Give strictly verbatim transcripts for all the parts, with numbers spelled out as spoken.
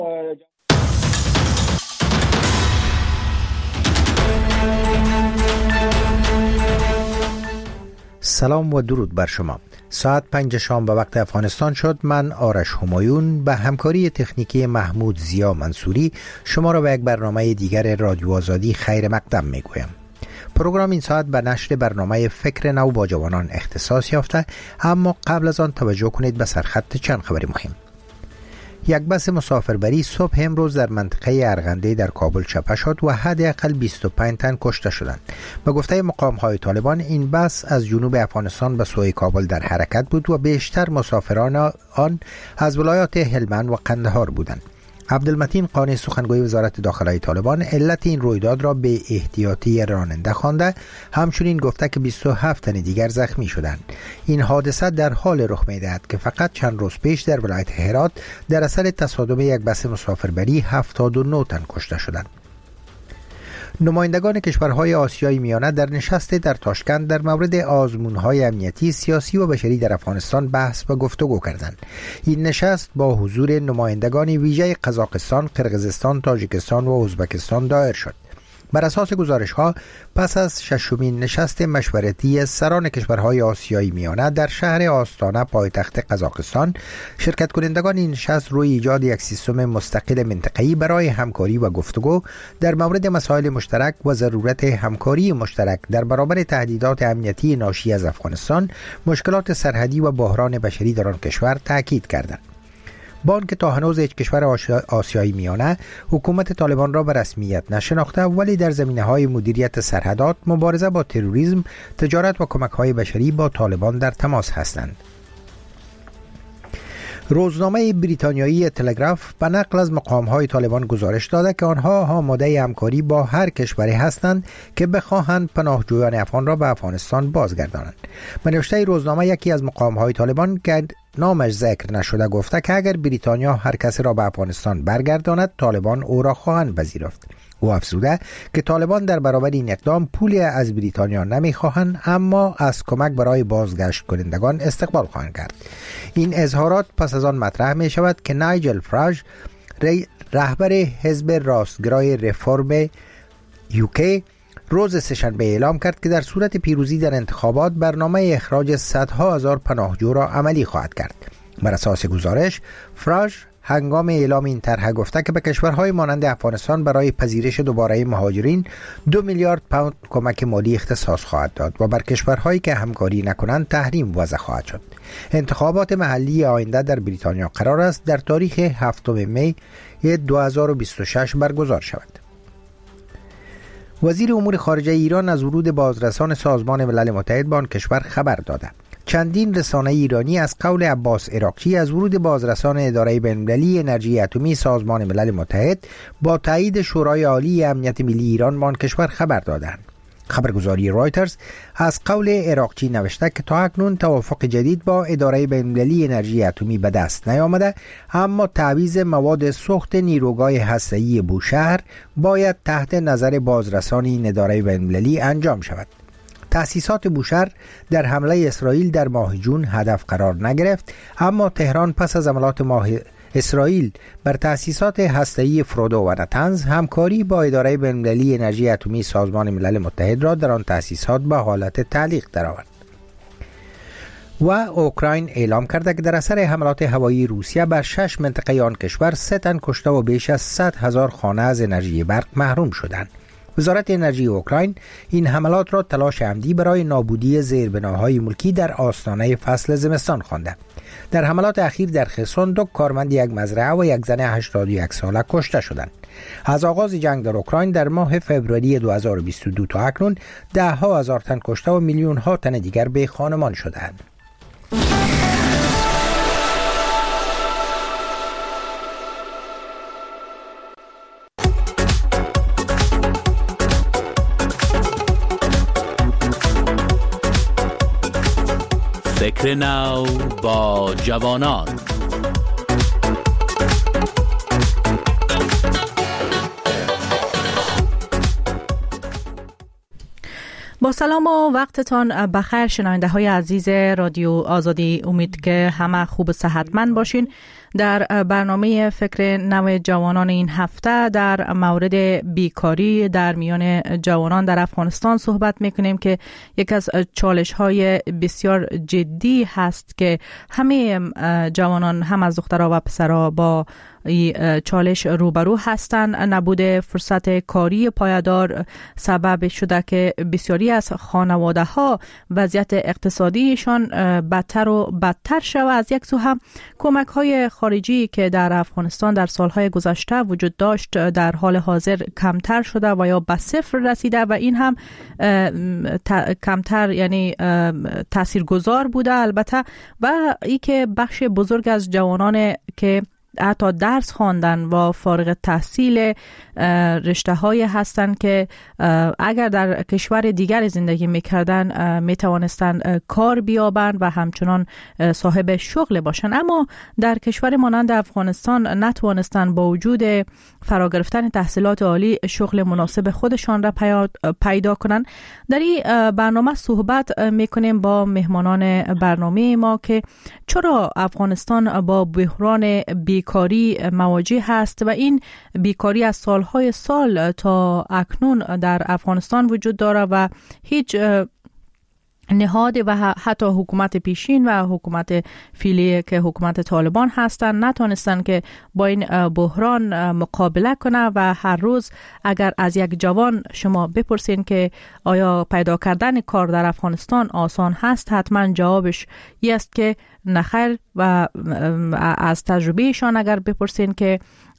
سلام و درود بر شما. ساعت پنج شام به وقت افغانستان شد. من آرش همایون به همکاری تکنیکی محمود زیا منصوری شما را به یک برنامه دیگر رادیو آزادی خیر مقدم می گویم. پروگرام این ساعت به نشر برنامه فکر نو با جوانان اختصاص یافته، اما قبل از آن توجه کنید به سرخط چند خبر مهم. یک بس مسافربری صبح امروز در منطقه ارغنده در کابل چپه شد و حداقل بیست و پنج تن کشته شدند. به گفته مقام‌های طالبان این بس از جنوب افغانستان به سوی کابل در حرکت بود و بیشتر مسافران آن از ولایات هلمند و قندهار بودند. عبدالمتین قانی سخنگوی وزارت داخلی طالبان علت این رویداد را به احتیاطی راننده خوانده، همچنین گفته که بیست و هفت تن دیگر زخمی شدند. این حادثه در حال رخ می‌دهد که فقط چند روز پیش در ولایت هرات در اثر تصادم یک بس مسافربری هفتاد و نه تن کشته شدند. نمایندگان کشورهای آسیای میانه در نشست در تاشکند در مورد آزمون‌های امنیتی، سیاسی و بشری در افغانستان بحث و گفتگو کردند. این نشست با حضور نمایندگان ویژه قزاقستان، قرقیزستان، تاجیکستان و ازبکستان دایر شد. بر اساس گزارش‌ها پس از ششمین نشست مشورتی سران کشورهای آسیای میانه در شهر آستانه پایتخت قزاقستان، شرکت کنندگان این نشست روی ایجاد یک سیستم مستقل منطقه‌ای برای همکاری و گفتگو در مورد مسائل مشترک و ضرورت همکاری مشترک در برابر تهدیدات امنیتی ناشی از افغانستان، مشکلات سرحدی و بحران بشری در آن کشور تاکید کردند. با آنکه تا هنوز هیچ کشور آسیایی میانه حکومت طالبان را به رسمیت نشناخته، ولی در زمینه‌های مدیریت سرحدات، مبارزه با تروریسم، تجارت و کمک‌های بشری با طالبان در تماس هستند. روزنامه بریتانیایی تلگراف به نقل از مقام‌های طالبان گزارش داده که آنها آماده همکاری با هر کشوری هستند که بخواهند پناهجویان افغان را به افغانستان بازگردانند. به نوشته روزنامه یکی از مقام‌های طالبان که نامش ذکر نشده گفته که اگر بریتانیا هر کسی را به افغانستان برگرداند، طالبان او را خواهند پذیرفت. او افزوده که طالبان در برابر این اقدام پولی از بریتانیا نمیخواهند، اما از کمک برای بازگشت کنندگان استقبال خواهند کرد. این اظهارات پس از آن مطرح می شود که نایجل فراج، رهبر حزب راستگرای رفرم یوکی، روز سه‌شنبه اعلام کرد که در صورت پیروزی در انتخابات برنامه اخراج صدها هزار پناهجو را عملی خواهد کرد. بر اساس گزارش، فراج هنگام اعلام این طرح گفته که به کشورهای مانند افغانستان برای پذیرش دوباره مهاجرین دو میلیارد پوند کمک مالی اختصاص خواهد داد و بر کشورهایی که همکاری نکنند تحریم وضع خواهد شد. انتخابات محلی آینده در بریتانیا قرار است در تاریخ هفتم می دو هزار و بیست و شش برگزار شود. وزیر امور خارجه ایران از ورود بازرسان سازمان ملل متحد به آن کشور خبر داده. چندین رسانه ایرانی از قول عباس عراقچی از ورود بازرسان اداره بین‌المللی انرژی اتمی سازمان ملل متحد با تایید شورای عالی امنیت ملی ایران به آن کشور خبر دادند. خبرگزاری رایترز از قول عراقچی نوشته که تا اکنون توافق جدید با اداره بین‌المللی انرژی اتمی به دست نیامده، اما تعویض مواد سوخت نیروگاه هسته‌ای بوشهر باید تحت نظر بازرسان این اداره بین‌المللی انجام شود. تأسیسات بوشهر در حمله اسرائیل در ماه جون هدف قرار نگرفت، اما تهران پس از حملات ماه اسرائیل بر تأسیسات هسته‌ای فرودو و نتنز همکاری با اداره بین‌المللی انرژی اتمی سازمان ملل متحد را در آن تأسیسات به حالت تعلیق درآورد. و اوکراین اعلام کرده که در اثر حملات هوایی روسیه بر شش منطقه آن کشور سه تن کشته و بیش از صد هزار خانه از انرژی برق محروم شدند. وزارت انرژی اوکراین این حملات را تلاش عمدی برای نابودی زیربناهای ملکی در آستانه فصل زمستان خوانده. در حملات اخیر در خرسون دو کارمند یک مزرعه و یک زن هشتاد و یک ساله کشته شدند. از آغاز جنگ در اوکراین در ماه فوریه دو هزار و بیست و دو تا اکنون ده ها هزار تن کشته و میلیون ها تن دیگر به خانمان شدند. فکر نو با جوانان. با سلام و وقتتان بخیر شنونده های عزیز رادیو آزادی، امید که همه خوب و صحتمند باشین. در برنامه فکر نو جوانان این هفته در مورد بیکاری در میان جوانان در افغانستان صحبت میکنیم که یک از چالش های بسیار جدی هست که همه جوانان، هم از دخترها و پسرها، با چالش روبرو هستند. نبود فرصت کاری پایدار سبب شده که بسیاری از خانواده ها وضعیت اقتصادیشان بدتر و بدتر شود. از یک سو هم کمک های خارجی که در افغانستان در سالهای گذشته وجود داشت در حال حاضر کمتر شده و یا به صفر رسیده و این هم کمتر یعنی تاثیرگذار بوده البته. و ای که بخش بزرگ از جوانان که حتی درس خواندن و فارغ التحصیل رشته های هستند که اگر در کشور دیگر زندگی میکردن میتوانستند کار بیابند و همچنان صاحب شغل باشند، اما در کشور مانند افغانستان نتوانستند با وجود فرا گرفتن تحصیلات عالی شغل مناسب خودشان را پیدا کنند. در این برنامه صحبت میکنیم با مهمانان برنامه ما که چرا افغانستان با بحران بیکاری مواجه هست و این بیکاری از سالهای سال تا اکنون در افغانستان وجود داره و هیچ نهاد و حتی حکومت پیشین و حکومت فعلی که حکومت طالبان هستند نتونستن که با این بحران مقابله کنه. و هر روز اگر از یک جوان شما بپرسین که آیا پیدا کردن کار در افغانستان آسان هست، حتما جوابش این است که نخیر. و از تجربهشان اگر بپرسین که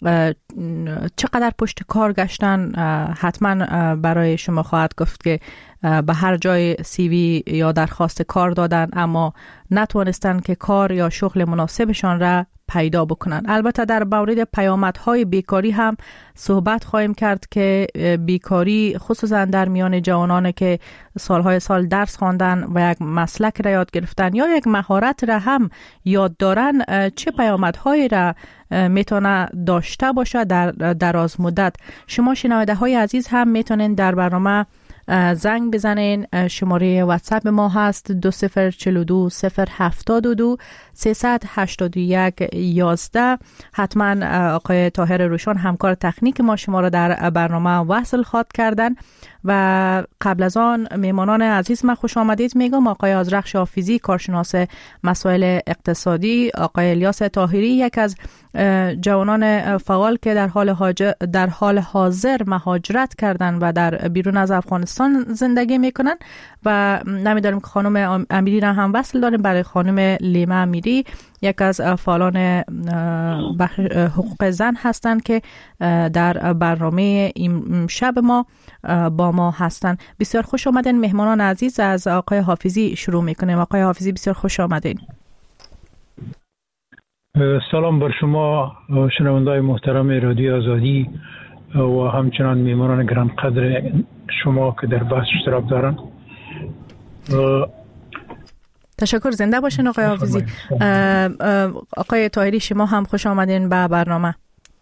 چقدر پشت کار گشتن، حتما برای شما خواهد گفت که به هر جای سی وی یا درخواست کار دادن اما نتوانستن که کار یا شغل مناسبشان را پیدا بکنن. البته در مورد پیامدهای بیکاری هم صحبت خواهیم کرد که بیکاری خصوصا در میان جوانان که سالهای سال درس خواندن و یک مسلک را یاد گرفتن یا یک مهارت را هم یاد دارن چه پیامدهایی را میتونه داشته باشه در دراز مدت. شما شنونده های عزیز هم میتونین در برنامه زنگ بزنین. شماره واتساپ ما هست دو صفر چلو دو صفر هفتاد و دو سیصد هشتاد و یک یازده. حتما آقای طاهر روشن همکار تکنیک ما شما را در برنامه وصل خواهد کردن. و قبل از آن میمانان عزیز ما خوش آمدید میگم. آقای آذرخش حافظی کارشناس مسائل اقتصادی، آقای الیاس طاهری یک از جوانان فعال که در حال در حال حاضر مهاجرت کردن و در بیرون از افغانستان زندگی میکنن و نمیداریم که خانم امیری را هم وصل داریم. برای خانم لیما امیری یک از فعالان حقوق زن هستند که در برنامه این شب ما با ما هستند. بسیار خوش آمدین مهمانان عزیز. از آقای حافظی شروع میکنیم. آقای حافظی بسیار خوش آمدین. سلام بر شما شنونده‌های محترم رادیو آزادی و همچنان میهمانان گرانقدر شما که در بحث اشتراک دارن. تشکر. زنده باشین آقای حافظی. آقای طاهری شما هم خوش آمدین به برنامه.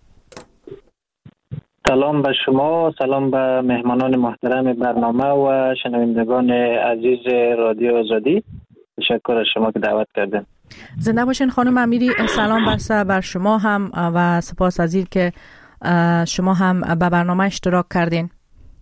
سلام به شما، سلام به مهمانان محترم برنامه و شنوندگان عزیز رادیو آزادی. تشکر از شما که دعوت کردین. زنده باشین خانم امیری. سلام برسه بر شما هم و سپاس از این که شما هم به برنامه اشتراک کردین.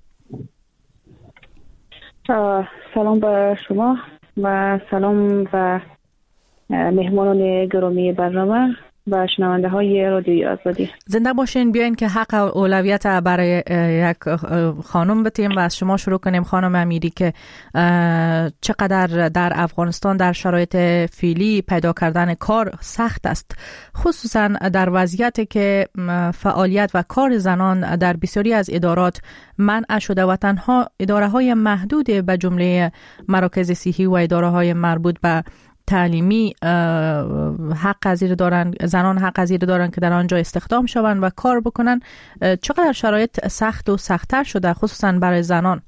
سلام به شما و سلام به مهمانان گرامی برنامه و شنونده های رادیوی آزادی. زنده باشین. بیاین که حق اولویت برای یک خانم بتیم و از شما شروع کنیم خانم امیری که چقدر در افغانستان در شرایط فعلی پیدا کردن کار سخت است، خصوصا در وضعیتی که فعالیت و کار زنان در بسیاری از ادارات منع شده و تنها اداره های محدود به جمله مراکز صحی و اداره های مربوط به تعلیمی حق پذیر دارن، زنان حق پذیر دارن که در آنجا استخدام شوند و کار بکنن. چقدر شرایط سخت و سخت‌تر شده خصوصا برای زنان؟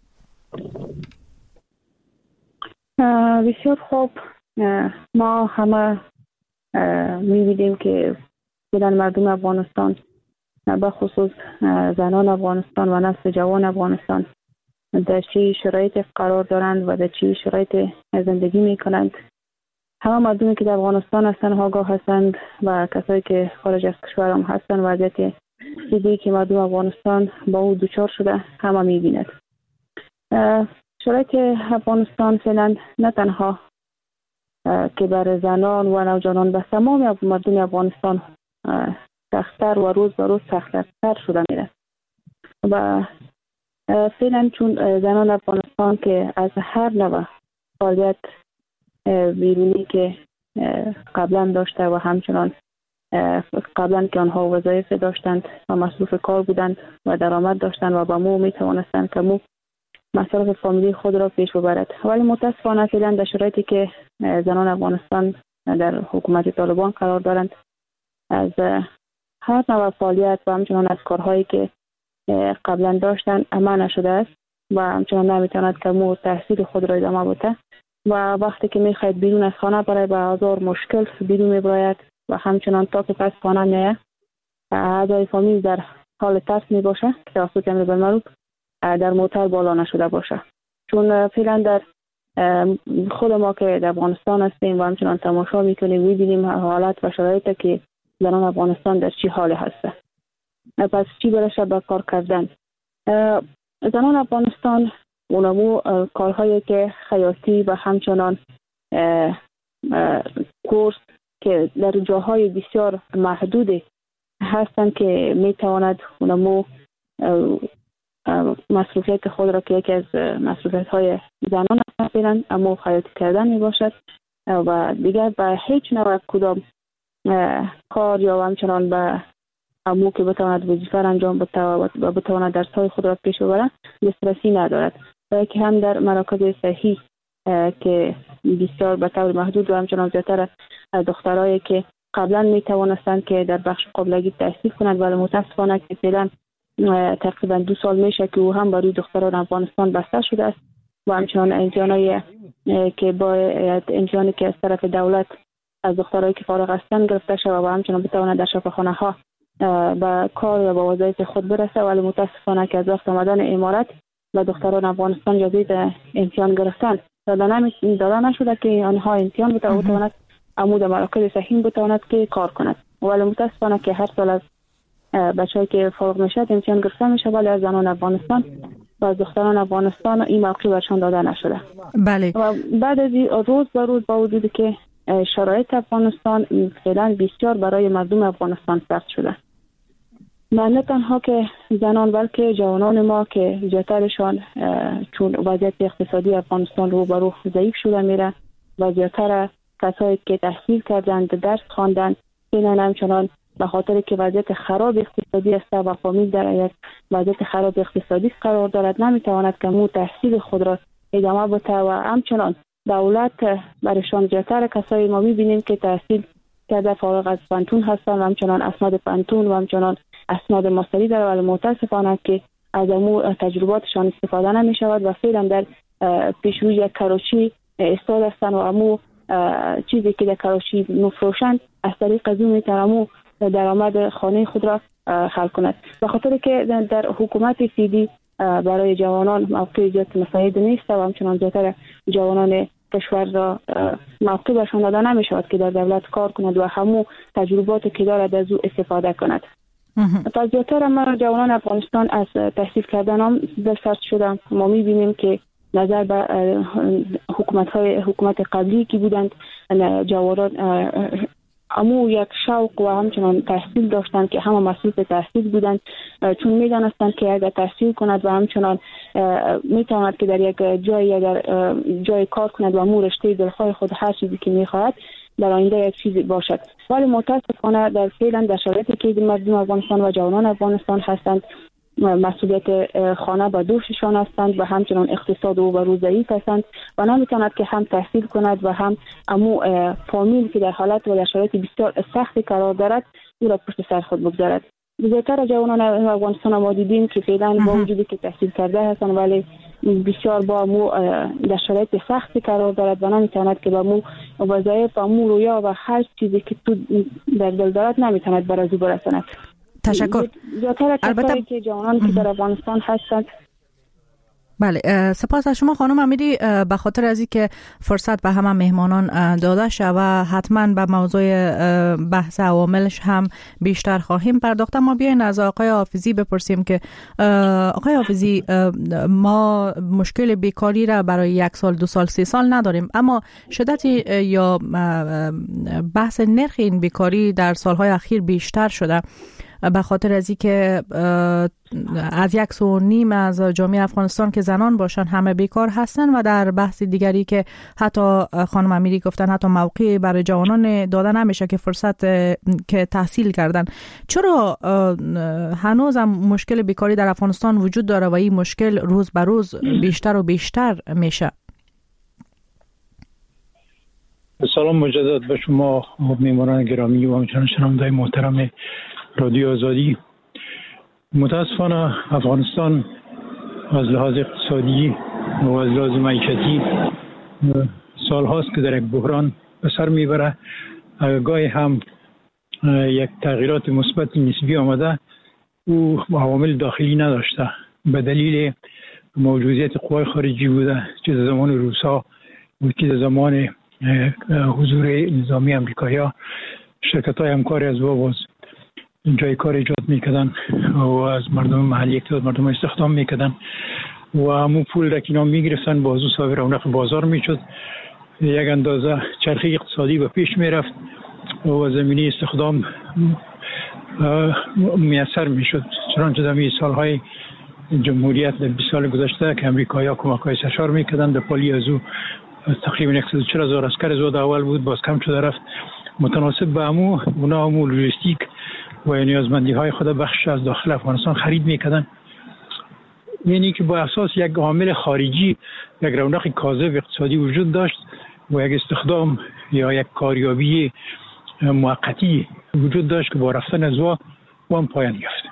بسیار خوب. ما همه می‌بینیم که بودن مردم افغانستان به خصوص زنان افغانستان و نسل جوان افغانستان در چه شرایط قرار دارند و در چه شرایط زندگی می‌کنند. همه مردمی که در افغانستان هستند آگاه هستند و کسایی که خارج از کشور هم هستند وضعیت دیگه که مردم افغانستان با او دوچار شده همه میبیند. شرایط افغانستان فعلا نه تنها که بر زنان و نوجوانان به تمام مردم افغانستان سخت‌تر و روز به روز سخت‌تر شده میره و فعلا چون زنان افغانستان که از هر نوع فعالیت بیرونی که قبلا داشته و همچنان قبلا که آنها وظایف داشتند و مصروف کار بودند و درآمد داشتند و با مو می توانستند که مو مصارف فامیلی خود را پیش ببرد، ولی متاسفانه فعلا در شرایطی که زنان افغانستان در حکومت طالبان قرار دارند از هر نوع فعالیت و همچنان از کارهایی که قبلا داشتند منع نشده است و همچنان نمیتواند که مو تحصیل خود را ادامه بده و وقتی که میخواید بیرون از خانه برای به هزار مشکل بیرون میبراید و همچنان تا که پس خانه میه اعضای فامیل در حال ترس میباشه که توسط امر بالمعروف در موتر بالا نشده باشه، چون فعلا در خود ما که در افغانستان هستیم و همچنان تماشا میکنیم میبینیم حالت و شرایطی که زنان افغانستان در چی حال هسته. پس چی برشه به کار کردن؟ زنان افغانستان اونمو کارهایی که خیاطی و همچنان کورس که در جاهای بسیار محدود هستند که میتواند اونمو مصروفیت خود را که یکی از مصروفیت های زنان هستند اما خیاطی کردن می باشد و دیگر به هیچ نوع کدام کار یا همچنان به امو که بتواند وظیفه انجام بده و بتواند درس‌های خود را پیش ببرد دسترسی ندارد و که هم در مراکز صحی که بسیار به طور محدود و همچنان زیادتر دخترایی که قبلا می توانستند که در بخش قابلگی تحصیل کنند ولی متاسفانه که فعلا تقریبا دو سال میشه که او هم برای دختران افغانستان بسته شده است و همچنان امتحانایی که باید امتحانی که از طرف دولت از دخترایی که فارغ هستند گرفته شده و همچنان بتواند در شفاخانه ها به کار و به وظایف خود برسه، ولی متاسفانه که از وقت آمدن امارت و دختران افغانستان جدید امتحان گرفتن داده نشده که آنها امتحان بتواند عمود مراکز صحیح بتواند که کار کند، ولی متاسفانه که هر سال از بچه‌ای که فارغ میشه امتحان گرفته میشه ولی از زنان افغانستان و از دختران افغانستان این موقع برشان داده نشده. بله. و بعد از روز به روز با وجودی که شرایط افغانستان فعلا بسیار برای مردم افغانستان سخت شده. نه تنها که زنان بلکه جوانان ما که زیادترشان چون وضعیت اقتصادی افغانستان رو به رو ضعیف شده میره و زیادتر کسایی که تحصیل کردند درس خواندند فعلا همچنان به خاطر که وضعیت خراب اقتصادی است و فامیل در یک وضعیت خراب اقتصادی قرار دارد نمیتواند که مو تحصیل خود را ادامه بده و همچنان دولت برشان زیادتر کسایی ما میبینیم که تحصیل کرده فارغ از پانتون هستند و همچنان اسناد پانتون و همچنان اسناد ماستری دارد ولی متاسفانه که از امو تجرباتشان استفاده نمی شود و فعلا در پیشروی یک کراچی استاد هستند و امو چیزی که در کراچی نفروشند از طریق از اون میتونمو درآمد خانه خود را حل کند. به خاطر که در حکومت سیدی برای جوانان موقع زیاد مساعد نیست و همچنان زیادتر جوانان کشور را موقع برشان داده نمی شود که در دولت کار کند و همو تجربات که دارد از او استفاده کند. تا زیادتر ما جوانان افغانستان از تحصیل کردن هم دلسرد شدند. ما می بینیم که نظر به حکومت های حکومت قبلی که بودند جوانان امو یک شوق و همچنان تحصیل داشتند که همه مصروف تحصیل بودند چون میدانستند که اگر تحصیل کند و همچنان میتواند که در یک جای یا در جای کار کند و امو رشته دلخواه خود هر چیزی که میخواهد در آینده یک چیزی باشد، ولی متاسفانه در فعلا در شرایطی که مردم افغانستان و جوانان افغانستان هستند مسئولیت خانه به دوششان هستند و همچنان اقتصاد او بر ضعیف هستند و نمیتواند که هم تحصیل کند و هم امو فامیل که در حالت و در شرایط بسیار سختی قرار دارد او را پشت سر خود بگذارد. زیادتر جوانان افغانستان ما دیدیم که فعلا با وجودی که تحصیل کرده هستند ولی بسیار با امو در شرایط سختی قرار دارد و نمیتواند که با امو وظایف امو رویا و هر چیزی که تو در دل دارد نمیتواند بر از او برساند. تشکر. البته که جوانان که در افغانستان هستند بله، سپاس از شما خانم امیری به خاطر از اینکه فرصت به همه مهمانان داده شد و حتما به موضوع بحث عواملش هم بیشتر خواهیم پرداخت. ما بیاین از آقای حافظی بپرسیم که آقای حافظی، ما مشکل بیکاری را برای یک سال، دو سال، سه سال نداریم، اما شدت یا بحث نرخ این بیکاری در سالهای اخیر بیشتر شده به خاطر از اینکه از یک سو نیم از جامعه افغانستان که زنان باشن همه بیکار هستن و در بحث دیگری که حتی خانم امیری گفتن حتی موقعی برای جوانان داده نمیشه که فرصت که تحصیل کردن. چرا هنوز هم مشکل بیکاری در افغانستان وجود داره و این مشکل روز به روز بیشتر و بیشتر میشه؟ سلام مجدد به شما میهمانان گرامی و همچنین شنونده‌های محترم رادیو آزادی. متاسفانه افغانستان از لحاظ اقتصادی و از لحاظ معیشتی سال هاست که در یک بحران به سر میبره. گاهی هم یک تغییرات مثبت نسبی آمده او عوامل داخلی نداشته، به دلیل موجودیت قوای خارجی بوده، چه در زمان روسا بود که در زمان حضور نظامی امریکایی‌ها شرکت‌های همکاری از باز جای کار ایجاد میکردن و از مردم محلی اقتصاد مردم استخدام میکردن و همون پول را که اینا میگرفتن بازو صاحب رونق بازار میشد، یک اندازه چرخه اقتصادی به پیش میرفت و زمینی استخدام میسر میشد. چنانچه در این سالهای جمهوریت در بیست سال گذشته که امریکایی‌ها کمک‌های سرشار میکردن، در پالی از او تقریبا صد و چهل هزار عسکر زود اول بود، باز کم شده رفت. متناسب به همو اونا همو لوجستیک و نیازمندی های خود بخش از داخل افغانستان خرید میکردن. یعنی که با اساس یک عامل خارجی یک رونق کاذب اقتصادی وجود داشت و یک استخدام یا یک کاریابی موقتی وجود داشت که با رفتن از وا وام پایان یافت.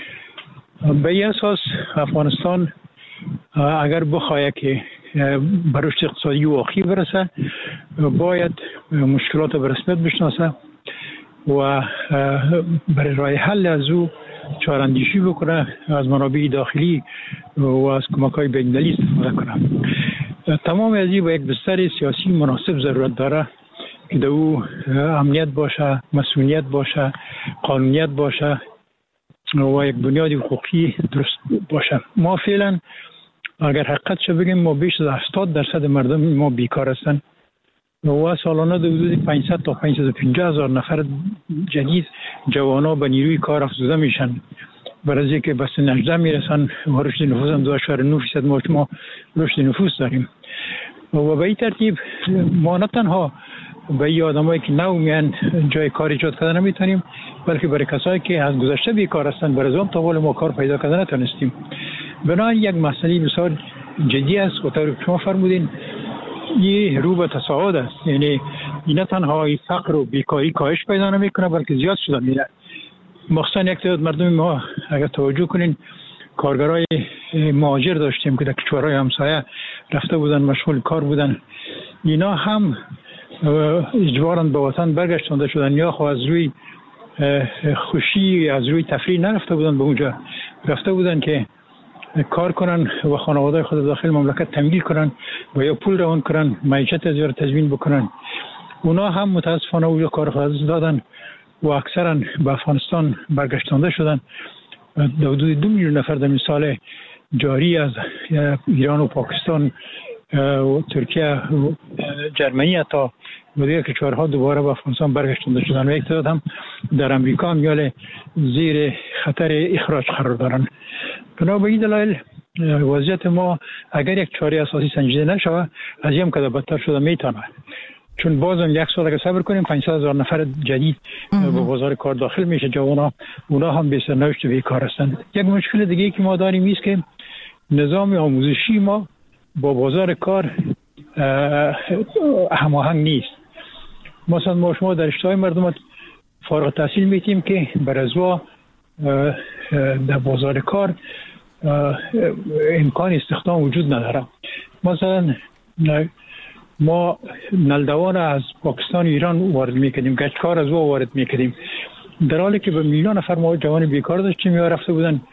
به این اساس افغانستان اگر بخواهد که به رشد اقتصادی واقعی برسه باید مشکلات به رسمیت بشناسه و برای راه حل از او چاراندیشی بکنه، از منابع داخلی و از کمک‌های بین‌المللی استفاده کنه. تمام از این با یک بستر سیاسی مناسب ضرورت داره که در او امنیت باشه، مسئولیت باشه، قانونیت باشه و یک بنیاد حقوقی درست باشه. ما فعلا اگر حقیقتش بگیم ما بیش از هفتاد درصد مردم ما بیکار هستند و سالانه در حدود پانصد تا پانصد و پنجاه هزار نفر جدید جوانا به نیروی کار افزوده میشن. برای اینکه به سن هجده میرسن و رشد نفوس هم دو اشاره نه فیصد ما ما رشد نفوس داریم و به این ترتیب ما نه تنها به این آدمایی که نو میان جای کار ایجاد کردن نمیتونیم، بلکه برای کسایی که از گذشته بیکار هستند برای زمان تا ما کار پیدا کردن نتونستیم. بنابراین یک مسئله بسیار جدی است و طور که شما فرمودین یه رو به تصاعد است. یعنی این نه تنها فقر و بیکاری کاهش پیدا نمیکنه بلکه زیاد شده میره. مخصوصا یک تعداد مردم ما اگر توجه کنین کارگرای مهاجر داشتیم که در کشورهای همسایه رفته بودن مشغول کار بودن، اینا هم اجباراً به وطن برگشتانده شدن یا خو از روی خوشی از روی تفریح نرفته بودن به اونجا، رفته بودن که کار کنن و خانواده خود داخل مملکت تمویل کنن و یا پول روان کنن، معیشت از یار تضمین بکنن. اونا هم متاسفانه اونجا کار خود دادن و اکثرا به افغانستان برگشتانده شدن. در حدود دو میلیون نفر در سال جاری از ایران و پاکستان و ترکیه و جرمنی حتی و دیگر کشورها دوباره به افغانستان برگشتانده شدن و یک تعداد هم در امریکا هم زیر خطر اخراج قرار دارن. بنا به این دلایل وضعیت ما اگر یک چاره اساسی سنجیده نشوه از این هم که بدتر شده میتونه، چون بازم یک سال اگر صبر کنیم پانصد هزار نفر جدید به بازار کار داخل میشه جوانا، اونا هم به سرنوشت بیکار هستند. یک مشکل دیگه که ما داریم است که نظام آموزشی ما با بازار کار هماهنگ نیست. مثلا ما شما در اشتهای مردم فارغ التحصیل میتیم که بر ازوا در بازار کار امکان استخدام وجود نداره. مثلا ما نلدوان از پاکستان و ایران وارد میکردیم، گچکار از او وارد میکردیم، در حالی که به میلیون نفر ما جوان بیکار داشتیم یا رفته بودن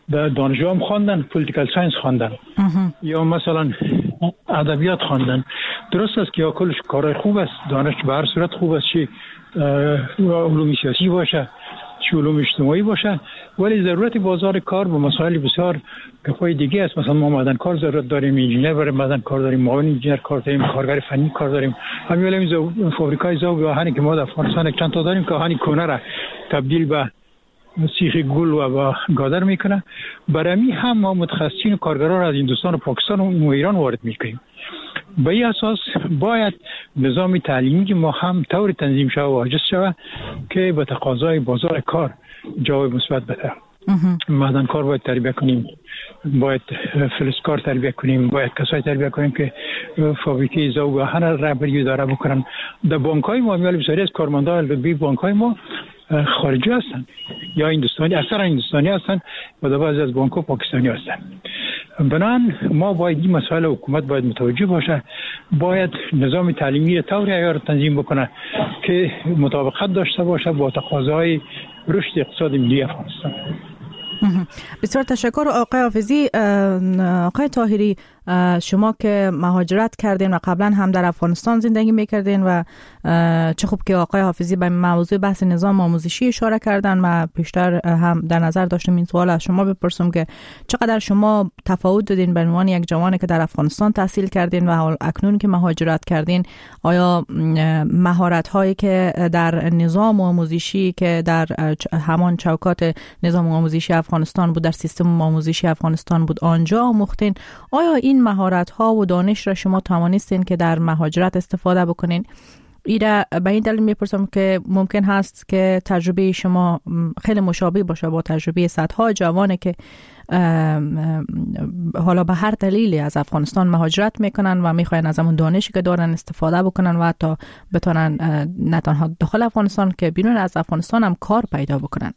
دانشجو هم خواندن، پولیتیکال ساینس خواندن یا مثلا ادبیات خواندن. درست است که یا کلش کار خوب است، دانش به هر صورت خوب است، چه علوم سیاسی باشه چه علوم اجتماعی باشه، ولی ضرورت بازار کار به مسائل بسیار گپای دیگه است. مثلا ما معدن کار ضرورت داریم، انجینر برای معدن کار داریم، معاون انجینر کار داریم، کارگر فنی کار داریم. همین این فابریکای ذوب آهنی که ما در افغانستان چند تا داریم که آهن کهنه را تبدیل به سیخ گل و با گادر میکنه. برای هم ما متخصصین و کارگران را از هندوستان و پاکستان و ایران وارد میکنیم. به این اساس باید نظام تعلیمی که ما هم طور تنظیم شود و واجد شود که به تقاضای بازار کار جواب مثبت بده. معدن کار باید تربیت کنیم، باید فلزکار تربیت کنیم، باید کسایی تربیت کنیم که فابریکه ذوب آهن را رهبری اداره بکنن. در بانک‌های ما میال بسیاری از کارمندان به بانک‌های ما خارجی هستند یا هندوستانی، اکثر هندوستانی هستند و در بعضی از بانک‌ها پاکستانی هستند. بنان ما باید این مسائل حکومت باید متوجه باشه، باید نظام تعلیمی را طوری عیار تنظیم بکنه که مطابقت داشته باشه با تقاضای رشد اقتصاد ملی افغانستان. بسیار تشکر آقای حافظی. آقای طاهری، شما که مهاجرت کردین و قبلا هم در افغانستان زندگی میکردین و چه خوب که آقای حافظی به موضوع بحث نظام آموزشی اشاره کردن و پیشتر هم در نظر داشتم این سوال از شما بپرسم که چقدر شما تفاوت دادین به عنوان یک جوانی که در افغانستان تحصیل کردین و اکنون که مهاجرت کردین، آیا مهارت هایی که در نظام آموزشی که در همان چوکات نظام آموزشی افغانستان بود، در سیستم آموزشی افغانستان بود، آنجا آموختین، آیا این مهارت ها و دانش را شما توانستین که در مهاجرت استفاده بکنین؟ ایره به این دلیل میپرسم که ممکن هست که تجربه شما خیلی مشابه باشه با تجربه صدها جوانه که حالا به هر دلیلی از افغانستان مهاجرت میکنن و میخواین از همون دانشی که دارن استفاده بکنن و حتی بتونن نه تنها داخل افغانستان که بیرون از افغانستان هم کار پیدا بکنن.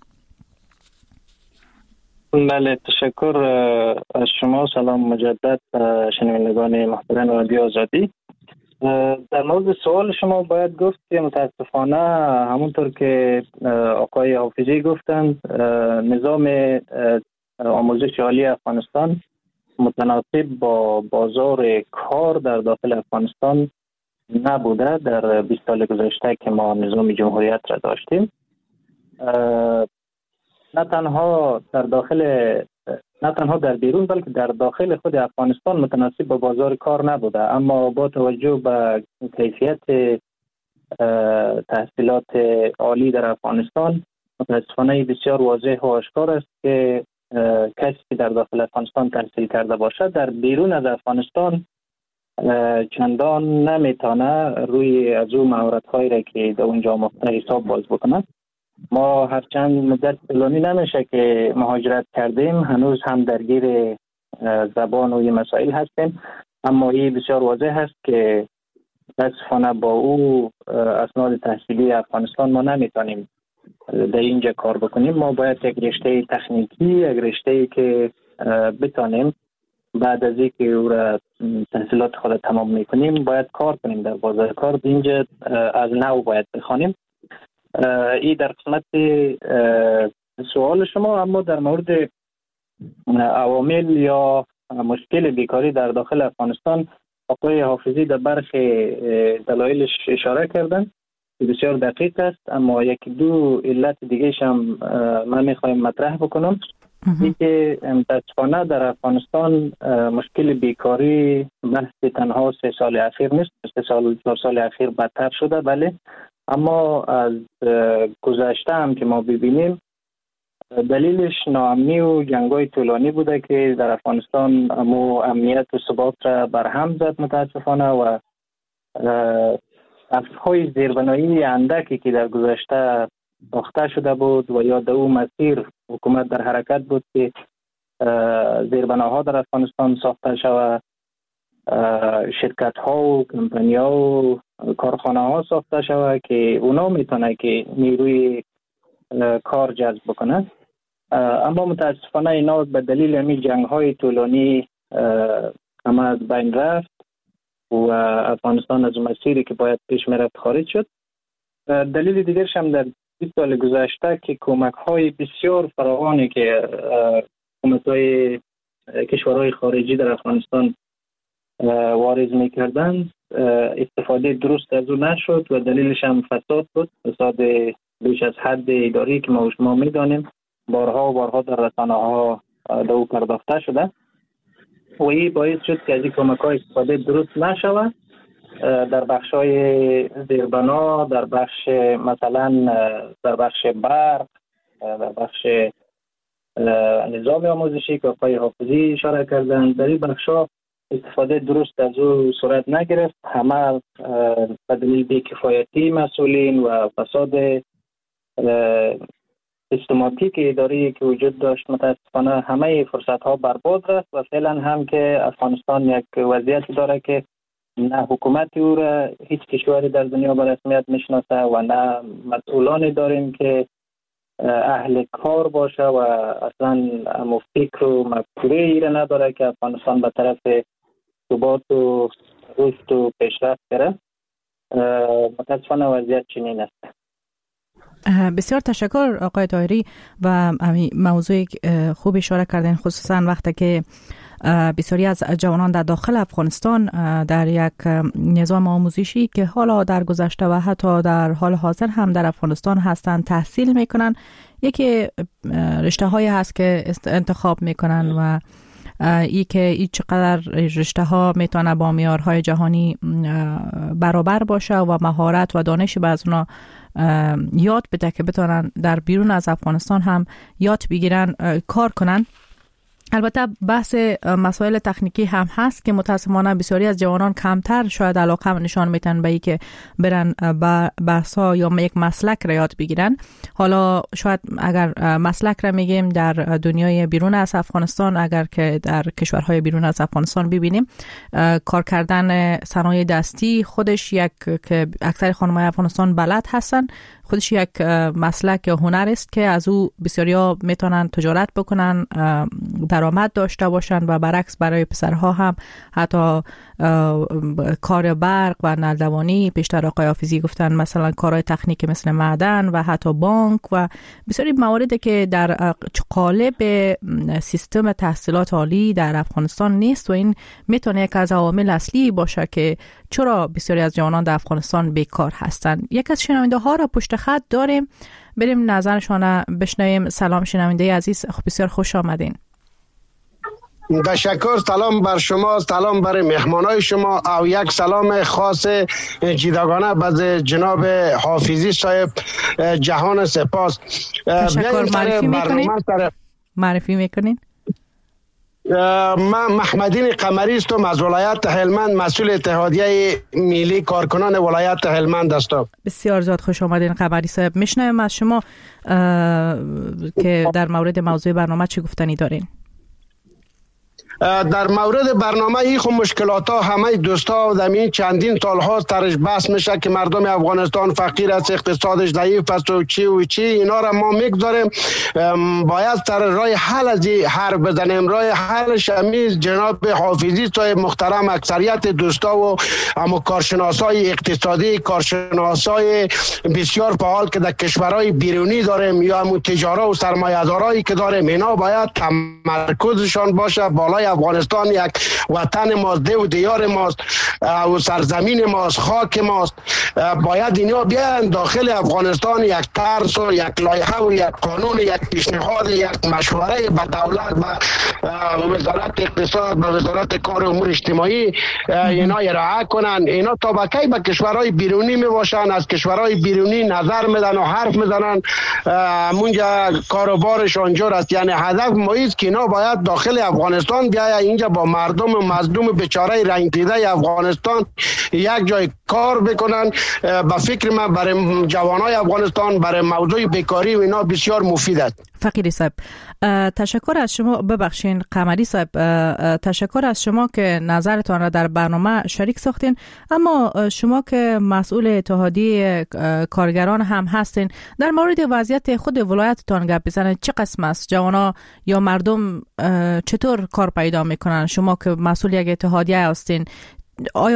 بله، تشکر از شما. سلام مجدد شنوندگان محترم رادیو آزادی. در مورد سوال شما باید گفت که متاسفانه همونطور که آقای حافظی گفتند، نظام آموزش عالی افغانستان متناسب با بازار کار در داخل افغانستان نبوده. در بیست سال گذشته که ما نظام جمهوریت را داشتیم، نه تنها در داخل نه تنها در بیرون بلکه در داخل خود افغانستان متناسب با بازار کار نبوده. اما با توجه به کیفیت تحصیلات عالی در افغانستان، متاسفانه بسیار واضح و آشکار است که کسی که در داخل افغانستان تحصیل کرده باشد در بیرون از افغانستان چندان نمیتونه روی از اون مهارت‌هایی را که در اونجا آموخته حساب باز بکنه. ما هرچند مدت طولانی نمیشه که مهاجرت کردیم، هنوز هم درگیر زبان و این مسائل هستیم، اما این بسیار واضح هست که متاسفانه با او اسناد تحصیلی افغانستان ما نمیتونیم در اینجا کار بکنیم. ما باید یک رشته تکنیکی، یک رشته که بتانیم بعد از اینکه او را تحصیلات خود تمام میکنیم باید کار کنیم در بازار کار. اینجا از نو باید بخوانیم. این در قسمت سوال شما. اما در مورد عوامل یا مشکل بیکاری در داخل افغانستان، آقای حافظی در برخی دلایلش اشاره کردن که بسیار دقیق است، اما یک دو علت دیگه هم من میخوایم مطرح بکنم. این که متاسفانه در افغانستان مشکل بیکاری بحث تنها سه سال اخیر نیست، سه سال چهار سال اخیر بدتر شده، بله، اما از گذشته هم که ما ببینیم دلیلش ناامنی و جنگ‌های طولانی بوده که در افغانستان امو امنیت و ثبات را برهم زد متاسفانه، و افزهای زیربنایی اندکی که در گذشته ساخته شده بود و یا در اون مسیر حکومت در حرکت بود که زیربناها در افغانستان ساخته شود، شرکت ها و کمپانی ها و کارخانه ها ساخته شود که اونا میتونه که نیروی کار جذب بکنه. اما متاسفانه اینا به دلیل همین جنگ های طولانی همه از بین رفت و افغانستان از مسیری که باید پیش میرفت خارج شد. دلیل دیگرش هم در بیست سال گذشته که کمک های بسیار فراوانی که حکومت‌های کشورهای خارجی در افغانستان واریز می‌کردند استفاده درست از اون نشد و دلیلش هم فساد بود، فساد بیش از حد اداری که ما و شما می‌دانیم بارها و بارها در رسانه‌ها به او پرداخته شده و این باعث شد که از این کمک‌ها استفاده درست نشود در بخش‌های زیربنا، در بخش مثلا در بخش برق، در بخش نظام آموزشی که آقای حافظی اشاره کردن، در این بخش‌ها استفاده درست از او صورت نگرفت. همه به دلیل بی‌کفایتی مسئولین و فساد سیستماتیک اداری که وجود داشت متاسفانه همه فرصت‌ها برباد رفت و فعلا هم که افغانستان یک وضعیتی داره که نه حکومت او را هیچ کشوری در دنیا به رسمیت میشناسه و نه مسئولانی داریم که اهل کار باشه و اصلا هم فکر و مفکوره ای را نداره که افغانستان به طرف ثبات و رشد و پیشرفت بره. متاسفانه وضعیت چنین است. بسیار تشکر آقای طاهری و موضوع خوب اشاره کردین، خصوصا وقتی که بسیاری از جوانان در داخل افغانستان در یک نظام آموزشی که حالا در گذشته و حتی در حال حاضر هم در افغانستان هستند تحصیل میکنن، یکی رشته هایی هست که انتخاب میکنن و ای که ای چقدر رشته ها میتونه با معیارهای جهانی برابر باشه و مهارت و دانش به از اونا یاد بده که بتونن در بیرون از افغانستان هم یاد بگیرن، کار کنن. البته بحث مسائل تکنیکی هم هست که متاسفانه بسیاری از جوانان کمتر شاید علاقه نشان میتن به این که برن بحثا یا یک مسلک را یاد بگیرن. حالا شاید اگر مسلک را میگیم در دنیای بیرون از افغانستان، اگر که در کشورهای بیرون از افغانستان ببینیم کار کردن صنایع دستی خودش یک که اکثر خانم‌های افغانستان بلد هستن، خودش یک مسلک یا هنر است که از او بسیاریا میتونن تجارت بکنن، درآمد داشته باشن و برعکس برای پسرها هم حتی کار برق و نلدوانی، پیشتر آقای حافظی گفتن مثلا کارهای تکنیکی مثل معدن و حتی بانک و بسیاری مواردی که در قالب سیستم تحصیلات عالی در افغانستان نیست و این میتونه یک از عوامل اصلی باشه که چرا بسیاری از جوانان در افغانستان بیکار هستند. یک از شنونده ها را پشت خط داریم، بریم نظرشان بشنویم. سلام شنونده عزیز، بسیار خوش آمدین. تشکر، سلام بر شما، سلام بر مهمانای شما او یک سلام خاص جداگانه به جناب حافظی صاحب. جهان سپاس. تشکر. معرفی میکنین؟ معرفی میکنین؟ من محمدین قمری هستم از ولایت هلمند، مسئول اتحادیه ملی کارکنان ولایت هلمند هستم. بسیار زیاد خوش آمدین قمری صاحب. میشنویم از شما که در مورد موضوع برنامه چی گفتنی دارین؟ در مورد برنامه ای خو مشکلات ها همه دوستا و دمین چندین سال ها سرش بحث میشه که مردم افغانستان فقیر است، اقتصادش ضعیف است و چی و چی، اینا را ما میگذاریم. باید سر راه حل از این حرف بزنیم. راه حلش همیز جناب حافظی صاحب محترم، اکثریت دوستا و اما کارشناسای اقتصادی، کارشناسای بسیار فعال که در کشورهای بیرونی داریم یا همون تجارا و سرمایه‌دارایی که داریم، اینا باید تمرکزشان باشه بالای افغانستان. یک وطن ماست، ده و دیار ماست و سرزمین ماست، خاک ماست. باید اینا بیان داخل افغانستان یک طرز و یک لایحه و یک قانون، یک پیشنهاد، یک مشوره به دولت و وزارت اقتصاد و وزارت کار و امور اجتماعی اینا ارائه کنن. اینا تا به کی به کشورهای بیرونی می باشن، از کشورهای بیرونی نظر میدن و حرف میزنن، اونجا کاروبارش آنجور است. یعنی هدف ما است که اینا باید داخل افغانستان بیاید اینجا با مردم مظلوم بیچاره رنگ دیده افغانستان یک جای کار بکنن. با فکر من برای جوانای افغانستان برای موضوع بیکاری و اینا بسیار مفید است. فقیری صاحب تشکر از شما. ببخشین قمری صاحب، تشکر از شما که نظرتان را در برنامه شریک ساختین. اما شما که مسئول اتحادیه کارگران هم هستین، در مورد وضعیت خود ولایتتان گپ بزنید. چه قسم است؟ جوانا یا مردم چطور کار پیدا میکنن؟ شما که مسئول یک اتحادیه هستین، آیا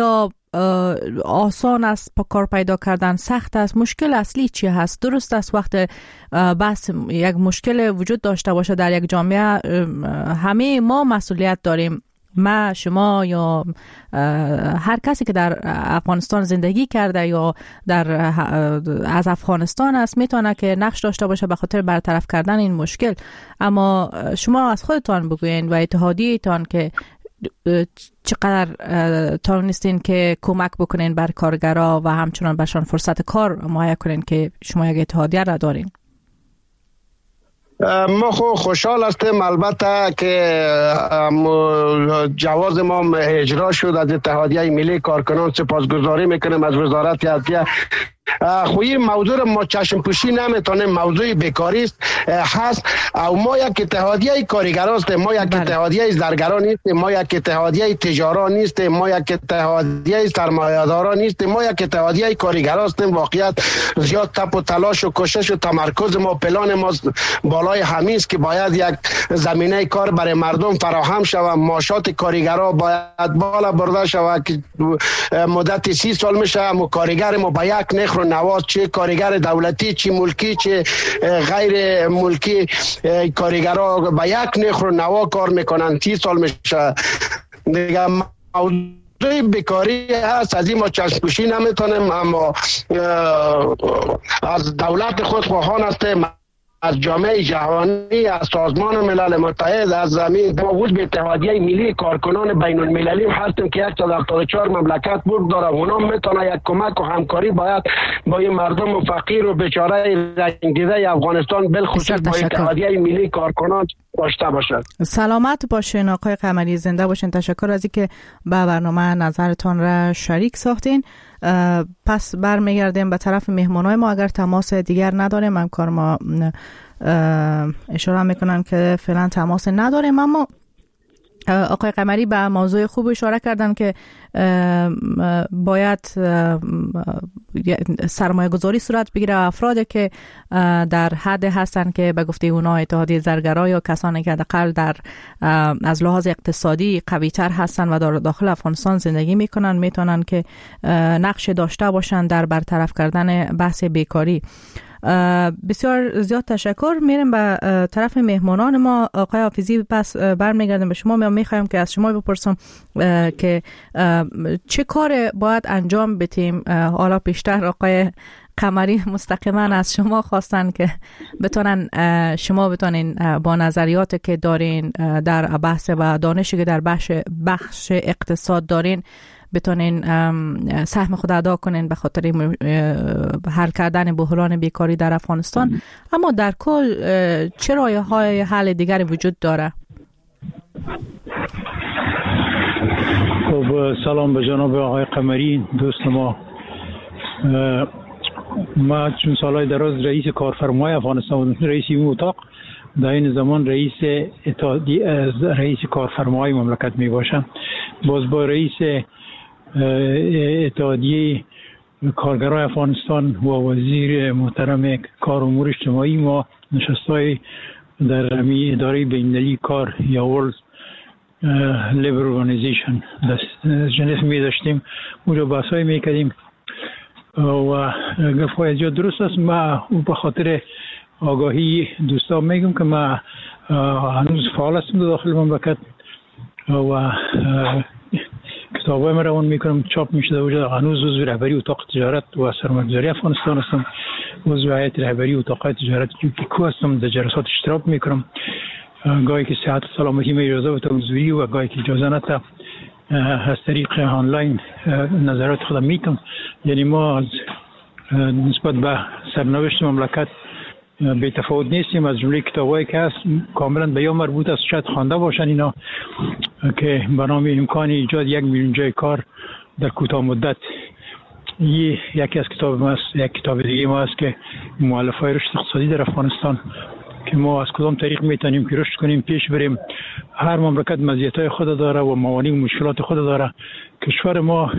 آسان است کار پیدا کردن، سخت است؟ مشکل اصلی چی هست؟ درست است وقت بس یک مشکل وجود داشته باشه در یک جامعه، همه ما مسئولیت داریم، ما، شما یا هر کسی که در افغانستان زندگی کرده یا در از افغانستان است میتونه که نقش داشته باشه به خاطر برطرف کردن این مشکل. اما شما از خودتان بگوین و اتحادیه‌تان که چقدر توانستین که کمک بکنین بر کارگرها و همچنان برشان فرصت کار مهیا کنین که شما یک اتحادیه را دارین؟ ما خو خوشحال هستیم البته که جواز ما اجرا شد از اتحادیه ملی کارکنان. سپاسگزاری میکنیم از وزارت عدلیه. خوی موضوع ما چشم پوشی نمیتونیم، موضوع بیکاری است هست او ما یک اتحادیه کارگران هستیم، ما یک اتحادیه زرگران نیستیم، ما یک اتحادیه تجاران نیستیم، ما یک اتحادیه سرمایه‌داران نیستیم، ما یک اتحادیه کارگران هستیم. واقعیت زیاد تپ و تلاش و کوشش و تمرکز ما پلان ما بالای همین است که باید یک زمینه کار برای مردم فراهم شود، معاشات کارگرها باید بالا برده شود که مدت سی سال میشه اما کارگر ما با یک نخ و نواز، چه کارگر دولتی چه ملکی چه غیر ملکی کارگرها با یک نخ و نوا کار میکنن، سی سال میشه دیگه. موضوع بیکاری هست، از این ما چشم پوشی نمیتونیم، اما از دولت خود خواهان هستیم، از جامعه جهانی، از سازمان ملل متحد، از زمین باوجود به اتحادیه ملی کارکنان بین المللی هستیم که صد و هفتاد و چهار مملکت برد داره. اونا میتونه یک کمک و همکاری باید با این مردم فقیر و بیچاره رنجیده افغانستان بالخصوص با اتحادیه ملی کارکنان داشته باشد. سلامت باشین آقای قمری، زنده باشین. تشکر از اینکه به برنامه نظرتان را شریک ساختین. پس برمیگردیم به طرف مهمانای ما. اگر تماس دیگر نداریم، همکار ما اشاره میکنن که فعلا تماس نداریم، اما آقای قمری به موضوع خوب اشاره کردن که باید سرمایه گذاری صورت بگیره. افرادی که در حد هستن که به گفته اونا اتحادیه زرگرا یا کسانی که حداقل در از لحاظ اقتصادی قوی تر هستن و در داخل افغانستان زندگی میکنن، میتونن که نقش داشته باشن در برطرف کردن بحث بیکاری. بسیار زیاد تشکر. میریم به طرف مهمانان ما. آقای حافظی، پس برمیگردیم به شما. من میخوایم که از شما بپرسم که چه کار باید انجام بدیم. حالا پیشتر آقای قمری مستقیما از شما خواستن که بتونن شما بتونین با نظریاتی که دارین در بحث و دانشی که در بخش بخش اقتصاد دارین بتونین سهم خود ادا کنین به خاطر حل کردن بحران بیکاری در افغانستان. اما در کل چه راه‌های حل دیگری وجود داره؟ خب سلام به جناب آقای قمری دوست ما. ما چون سالهای دراز رئیس کارفرمای افغانستان بودم، رئیس این اتاق در این زمان رئیس اتحادیه رئیس کارفرمای مملکت می باشم. باز با رئیس اتحادیه کارگرای افغانستان و وزیر محترم کار و امور اجتماعی ما نشستای در اداره بین‌المللی کار یا ورلد لیبر ارگانیزیشن جنس می داشتیم، اونجا بحثای می کردیم و گفتگوهای زیاد درست است. ما به خاطر آگاهی دوستان میگم که ما هنوز فعال هستم داخل مملکت و کتابای ما روان میکنم، چاپ میشه در وجود. هنوز عضو رهبری اتاق تجارت و سرمایه‌گذاری افغانستان هستم، عضو هیئت رهبری اتاق تجارت یوپیکو هستم، در جلسات اشتراک میکنم. گاهی که صحت و سلامتی می اجازه بده حضوری و گاهی که اجازه نده از طریق آنلاین نظرات خودم میکنم. یعنی ما نسبت به سرنوشت مملکت به تفاوت نیستیم. از جمله کتابایی که هست کاملا به یا مربوط است، شاید خوانده باشن اینا، که به نام امکان ایجاد یک میلیون جای کار در کوتاه مدت. یه یکی از کتاب ما است. یک کتاب دیگه ما است که مؤلفه‌های رشد اقتصادی در افغانستان، که ما از کدام طریق میتونیم که رشد کنیم، پیش بریم. هر مملکت مزیت‌های خود داره و موانع و مشکلات خود داره. کشور ما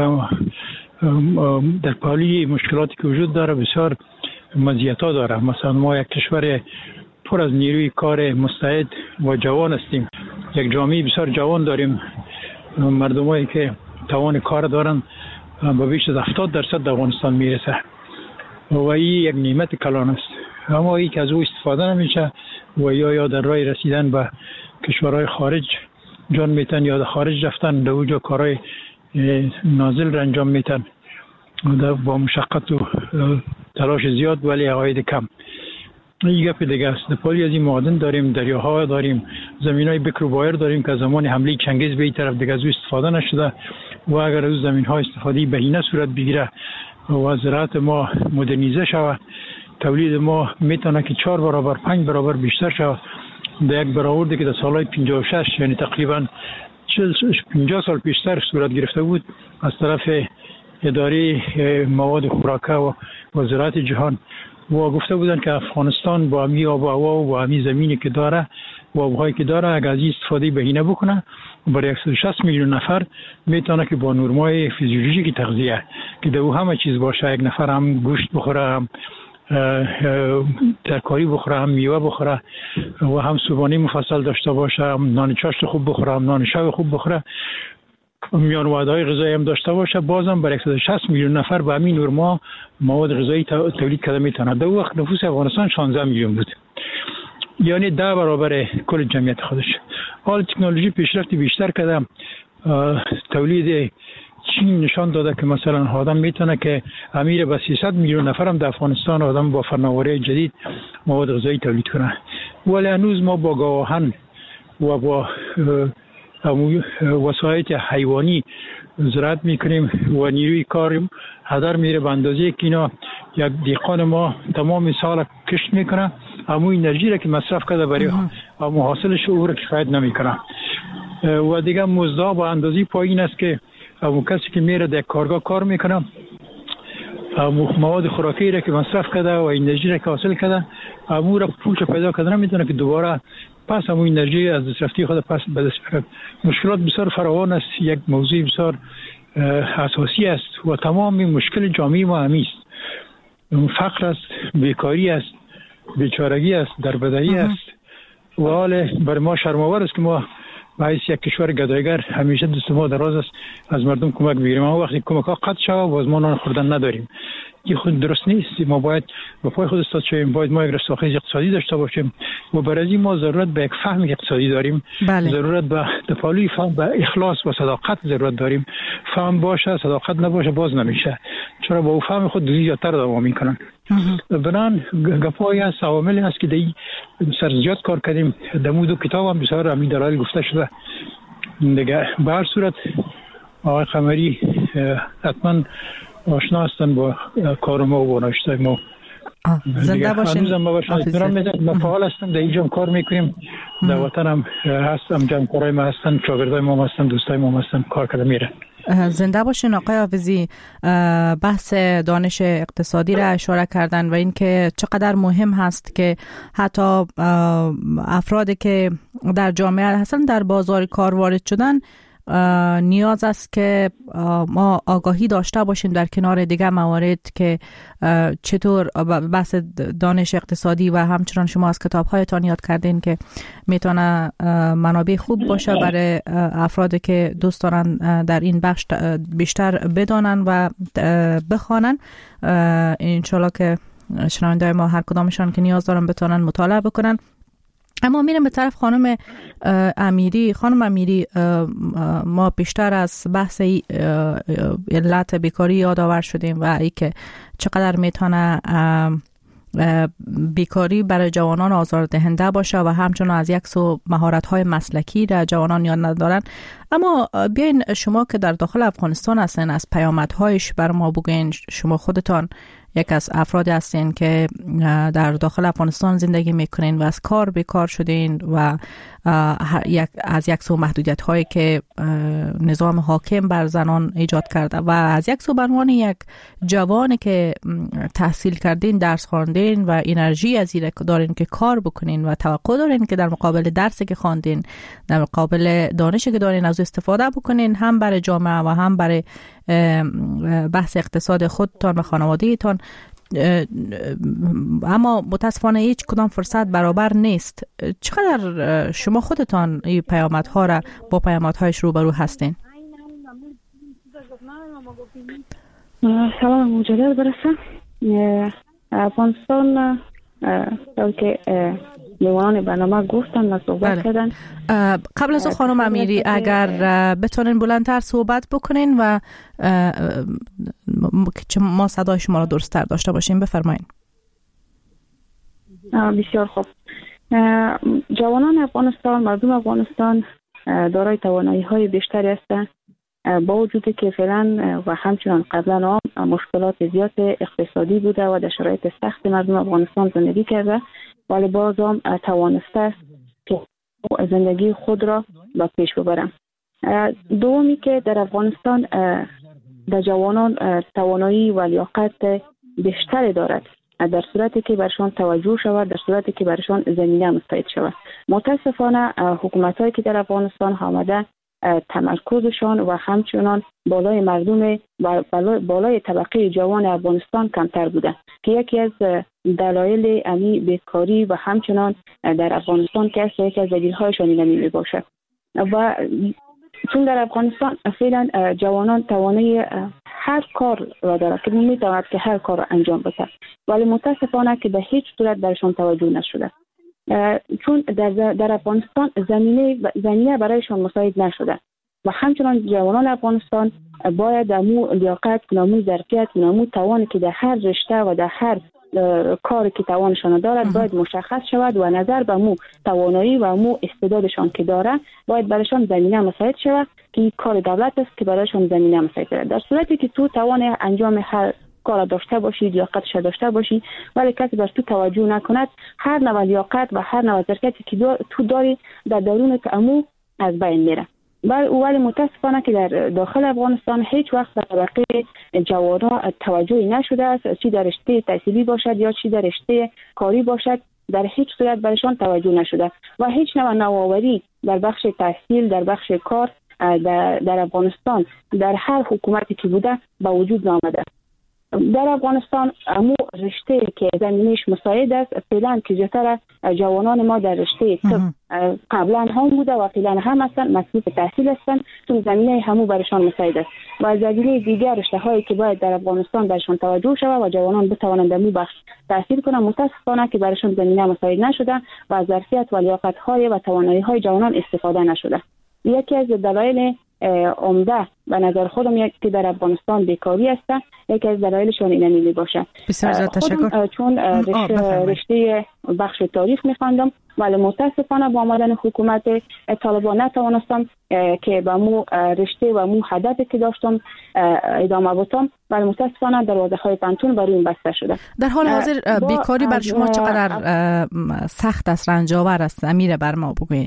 در پالی مشکلاتی که وجود داره بسیار مزیت‌ها داره. مثلا ما یک کشور پر از نیروی کار مستعد و جوان هستیم، یک جامعه بسیار جوان داریم، مردمایی که توان کار دارن به بیش از هفتاد درصد در افغانستان میرسه و این یک نعمت کلان است، اما این که از او استفاده نمیشه و یا یا در راه رسیدن به کشورهای خارج جان میتن یا در خارج رفتن در اونجا کارهای نازل را انجام میتن با مشقت و تلاش زیاد ولی عواید کم. این گپ دیگه است. در پالی از این معادن داریم، دریاها داریم، زمینای بکر و بایر داریم که زمان حمله چنگیز به این طرف دیگه از او استفاده نشده و اگر از زمین ها استفاده بهینه صورت بگیره و زراعت ما مدرنیزه شود، تولید ما میتونه که چهار برابر پنج برابر بیشتر شود. در یک برآورده که در سالهای پنجاه و شش یعنی تقریبا پنجاه سال پیشتر صورت گرفته بود از طرف اداره مواد خوراکه و وزارت جهان و گفته بودن که افغانستان با همی آب و هوا و با همی زمینی که داره و آبهایی که داره اگر از این استفاده بهینه بکنه برای صد و شصت میلیون نفر میتونه که با نرمای فیزیولوژیک تغذیه که در او همه چیز باشه، یک نفر هم گوشت بخوره، هم ترکاری بخوره، هم میوه بخوره و هم صبحانه مفصل داشته باشه، هم نان چاشت خوب بخوره، هم نان شب خوب بخوره، میان وعده‌های غذایی هم داشته باشه، بازم برای صد و شصت میلیون نفر به همین نرما مواد غذایی تولید کرده میتونه. در وقت نفوس افغانستان شانزده میلیون بود، یعنی ده برابر کل جمعیت خودش. حال تکنولوژی پیشرفت بیشتر کرده، تولید چین نشان داده که مثلا آدم میتونه که امیر به سیصد میلیون نفر هم در افغانستان آدم با فناوری جدید مواد غذایی تولید کنه، ولی هنوز ما با گاوهن و با وسایل حیوانی زراعت میکنیم و نیروی کاریم هدر میره به اندازه که اینا یک دیقان ما تمام سال کشت میکنه، اما انرژی را که مصرف کرده برای محاصلش او را کفایت نمیکنه و دیگه مزدا با اندازه پایین است که اما کسی که میره در کارگاه کار میکنه مواد خوراکی را که مصرف کرده و انرژی را که حاصل کرده اما را پولش پیدا کرده نمیتونه که دوباره پس همون انرژی از دست رفتی خود پس به دست بیاره. مشکلات بسیار فراوان است، یک موضوع بسیار اساسی است و تمام مشکل جامعه ما همین است. فقر است، بیکاری است، بیچارگی است، دربدری است و حال برای ما شرم‌آور است که ما به حیث یک کشور گدایگر همیشه دست ما دراز است از مردم کمک بگیریم، اما وقتی کمک ها قطع شود باز ما نان خوردن نداریم. این خود درست نیست. ما باید به پای خود استاد شویم، باید ما یک رستاخیز اقتصادی داشته باشیم و برای این ما ضرورت به یک فهم اقتصادی داریم. بله. ضرورت به تفاعلی فهم، به اخلاص و صداقت ضرورت داریم. فهم باشه صداقت نباشه باز نمیشه، چرا با او فهم خود دوزی زیادتر دوام میکنن. بنان گپایی هست، عواملی هست که دی سر زیاد کار کردیم. در مو دو کتاب هم بسیار همین دلایل گفته شده دیگه. به هر صورت آقای قمری حتما آشنا هستن با کار ما و با نوشته ما. زنده باشین. هنوزم ما باشن اتمران میدن. ما فعال هستم، در اینجا کار میکنیم، در وطن هم هستم، جمعکارای ما هستن، شاگردای ما هستن، دوستای ما هستن، کار کرده میره. زنده باشین آقای حافظی. بحث دانش اقتصادی را اشاره کردن و اینکه چقدر مهم هست که حتی افرادی که در جامعه هستن در بازار کار وارد شدن نیاز است که ما آگاهی داشته باشیم در کنار دیگر موارد که چطور بحث دانش اقتصادی و همچنان شما از کتاب‌هایتان یاد کردین که میتونه منابع خوب باشه برای افرادی که دوست دارن در این بخش بیشتر بدانن و بخوانن. انشالله که شنونده‌های ما هر کدامشان که نیاز دارن بتونن مطالعه بکنن. اما میرم به طرف خانم امیری. خانم امیری، ما بیشتر از بحث علت بیکاری یادآور شدیم و ای که چقدر میتونه بیکاری برای جوانان آزاردهنده باشه و همچنان از یک سو مهارت‌های مسلکی را جوانان یاد ندارن. اما بیاین شما که در داخل افغانستان هستین از پیامدهایش بر ما بگوین. شما خودتان یک از افرادی هستین که در داخل افغانستان زندگی میکنین و از کار بیکار شدین و از یک سو محدودیت هایی که نظام حاکم بر زنان ایجاد کرده و از یک سو به عنوان یک جوانی که تحصیل کردین، درس خواندین و انرژی از این دارین که کار بکنین و توقع دارین که در مقابل درسی که خواندین، در مقابل دانشی که دارین از استفاده بکنین، هم برای جامعه و هم برای بحث اقتصاد خودتان و خانواده‌تان. اما متاسفانه هیچ کدام فرصت برابر نیست. چقدر شما خودتان این پیامدها را با پیامدهایش روبرو هستین؟ سلام مجدد برسه. افغانستان که لیوان برنامه گفتن و صحبت کردن. قبل از خانم امیری اگر بتونین بلندتر صحبت بکنین و ما صدای شما را درست‌تر داشته باشیم بفرمایین. بسیار خوب. جوانان افغانستان، مردم افغانستان دارای توانایی‌های بیشتری هستند، با وجودی که فعلا و همچنان قبلا هم مشکلات زیاد اقتصادی بوده و در شرایط سخت مردم افغانستان زندگی کرده، ولی باز هم توانسته است که زندگی خود را به پیش ببرند. دومی که در افغانستان در جوانان توانایی و لیاقت بیشتری دارد در صورتی که برشان توجه شود، در صورتی که برشان زمینه مساعد شود. متاسفانه حکومت‌هایی که در افغانستان آمده تمرکزشان و همچنان بالای مردم و بالای طبقه جوان افغانستان کمتر بوده که یکی از دلایل امی بیکاری و همچنان در افغانستان که است یکی از دلیل‌هایشان این می باشد. و چون در افغانستان فعلا جوانان توانایی هر کار را دارد که می تواند که هر کار را انجام بده، ولی متاسفانه که به هیچ صورت برشان توجه نشده، چون در در افغانستان زمینه زمینه برایشان مساعد نشده و همچنان جوانان افغانستان باید امو لیاقت، امو ظرفیت، امو توانی که در هر رشته و در هر کاری که توانشان دارد باید مشخص شود و نظر به امو توانایی و امو استعدادشان که دارد باید برایشان زمینه مساعد شود که کار دولت است که برایشان زمینه مساعد شود. در صورتی که تو توان انجام هر کار داشته باشی، لیاقتش داشته باشی، ولی کسی بر تو توجه نکند، هر نوع لیاقت و هر نوع ظرفیتی که دار تو داری در درون امو از بین میره. ولی متاسفانه که در داخل افغانستان هیچ وقت در طبقه جوانان توجهی نشده است، چی در رشته تحصیلی باشد یا چی در رشته کاری باشد، در هیچ صورت برشان توجه نشده و هیچ نوع نوآوری در بخش تحصیل، در بخش کار در, در افغانستان در هر حکومتی که بوده با وجود نآمده. در افغانستان امو رشته که زمینش مساعد است فعلا که زیاتر جوانان ما در رشته طب قبلا هم بوده و فعلا هم هستند مصروف تحصیل هستند، چون زمینه همو برشان مساعد است و از زمینه دیگر رشته هایی که باید در افغانستان برشان توجه شود و جوانان بتوانند امو بخش تحصیل کنند، متاسفانه که برشان زمینه مساعد نشده و از ظرفیت و لیاقت های و توانایی های جوانان استفاده نشده. یکی از دلایل عمده به نظر خودم یک که در افغانستان بیکاری است، یکی از دلایلشون اینه می باشه. بسیار زیاد تشکر. چون رشته, رشته بخش تاریخ می‌خواندم ولی متاسفانه با آمدن حکومت طالبان نتوانستم که با مو رشته و مو هدفی که داشتم ادامه بدم، ولی متاسفانه دروازه‌های پانتون برای این بسته شده. در حال حاضر بیکاری بر شما چقدر سخت است، رنج‌آور است؟ امیر بر ما بگویید.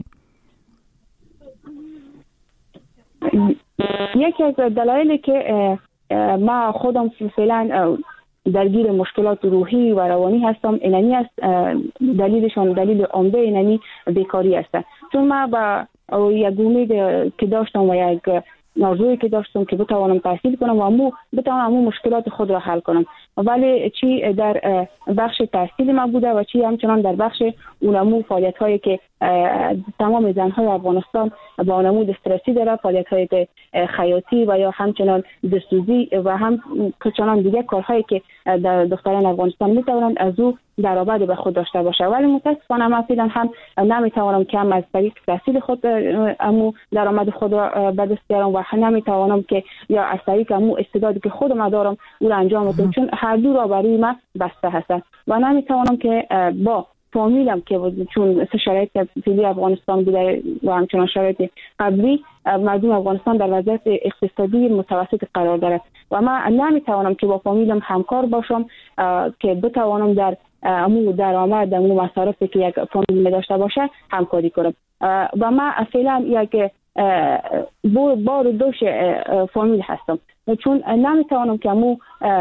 یکی از دلایلی که ما خودم فعلا درگیر مشکلات روحی و روانی هستم اینمی است، دلیلشون دلیل عمده اینمی بیکاری است، چون ما با یک امید که داشتم و یک آرزویی که داشتم که بتوانم تحصیل کنم و مو بتوانم امو مشکلات خود را حل کنم، ولی چی در بخش تحصیل ما بوده و چی همچنان در بخش اونمو فعالیت هایی که تمام زنهای افغانستان با اونمو دسترسی داره، فعالیت های خیاطی و یا همچنان دستسوزی و هم چنان دیگه کارهایی که در دختران افغانستان میتونن از او درآمد به خود داشته باشه، ولی متاسفانه من فعلا هم نمیتوانم که هم از طریق تحصیل خود امو درآمد خود را به دست بیارم و نمیتوانم که یا از طریق امو استعدادی که خودم دارم او را انجام بدم، چون هر دو را برای من بسته هست و نمیتوانم که با فامیلم که چون شرایط فعلی افغانستان بوده و همچنان شرایط قبلی مردم افغانستان در وضعیت اقتصادی متوسط قرار دارد و من نمیتوانم که با فامیلم همکار باشم که بتوانم در امو درآمد امو مصارفی که یک فامیل داشته باشه همکاری کنم و من فعلا یک بار دوش فامیل هستم، چون نمیتوانم که امو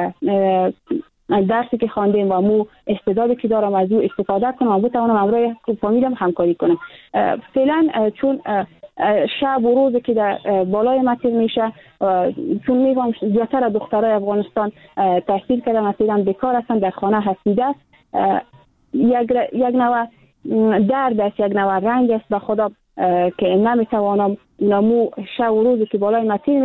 درسی که خواندیم و مو استعدادی که دارم از او استفاده کنم و بتوانم همراه فامیلم همکاری کنم. فعلا چون شب و روزی که در بالای مطل میشه، چون میگم زیادتر دخترای افغانستان تحصیل کردن اصلا بیکار هستن، در خانه هستیده است، یک یک نوع درد است، یک نوع رنج است به خدا که نمیتوانم نمو شب و روزی که بالای مطل میشه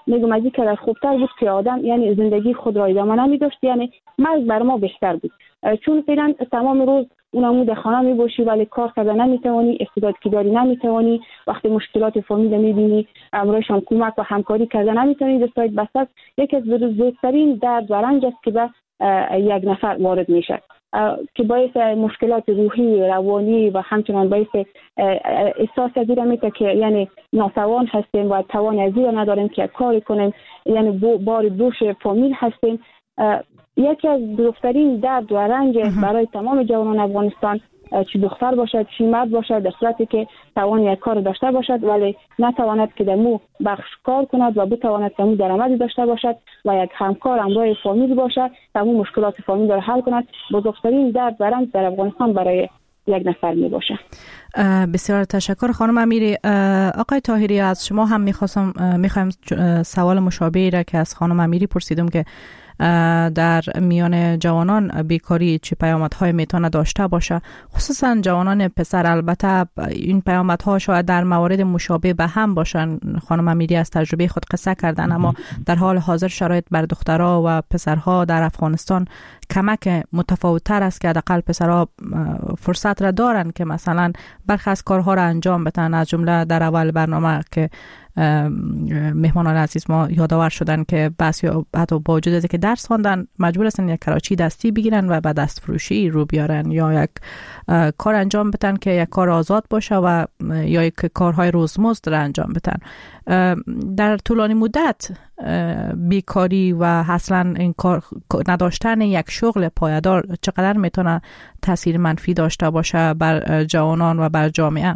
میگم از این که خوبتر بود که آدم یعنی زندگی خود را ادامه نمی‌داشت، یعنی مرگ بر ما بهتر بود. چون فعلا تمام روز اونمو در خانه میباشی ولی کار کرده نمیتوانی، استعداد که داری نمیتوانی، وقتی مشکلات فامیل میبینی امروزشان کمک و همکاری کرده نمیتونی دستایت بسد. یکی از بزرگترین درد و رنج است که به یک نفر وارد میشه که باعث مشکلات روحی، روانی و همچنان باعث احساس از این میشه که یعنی ناتوان هستیم و توان از این نداریم که کاری کنیم، یعنی بار دوش فامیل هستیم. یکی از بزرگترین درد و رنج برای تمام جوانان افغانستان، چه دختر باشد چه مرد باشد، در صورتی که توان یک کار داشته باشد ولی نتواند که دمو بخش کار کند و بتواند دمو درآمدی داشته باشد و یک همکار همراه فامیل باشد، تمام مشکلات فامیل را حل کند، بزرگترین درد و رنج در افغانستان برای یک نفر می باشه. بسیار تشکر خانم امیری. آقای طاهری، از شما هم میخواستم میخوایم سوال مشابهی را که از خانم امیری پرسیدم که در میان جوانان بیکاری چه پیامدهای میتونه داشته باشه، خصوصا جوانان پسر. البته این پیامدها شاید در موارد مشابه به هم باشن، خانم امیری از تجربه خود قصه کردن، اما در حال حاضر شرایط بر دخترها و پسرها در افغانستان کمک متفاوت‌تر است که حداقل پسرها فرصت را دارن که مثلا برخی از کارها را انجام بدن. از جمله در اول برنامه که مهمانان عزیز ما یادآور شدن که بس حتی با وجود از که درس خواندن مجبور هستن یک کراچی دستی بگیرن و به دست فروشی رو بیارن یا یک کار انجام بدن که یک کار آزاد باشه و یا یک کارهای روزمزد را انجام بدن. در طولانی مدت بیکاری و اصلا این کار نداشتن یک شغل پایدار چقدر میتونه تاثیر منفی داشته باشه بر جوانان و بر جامعه؟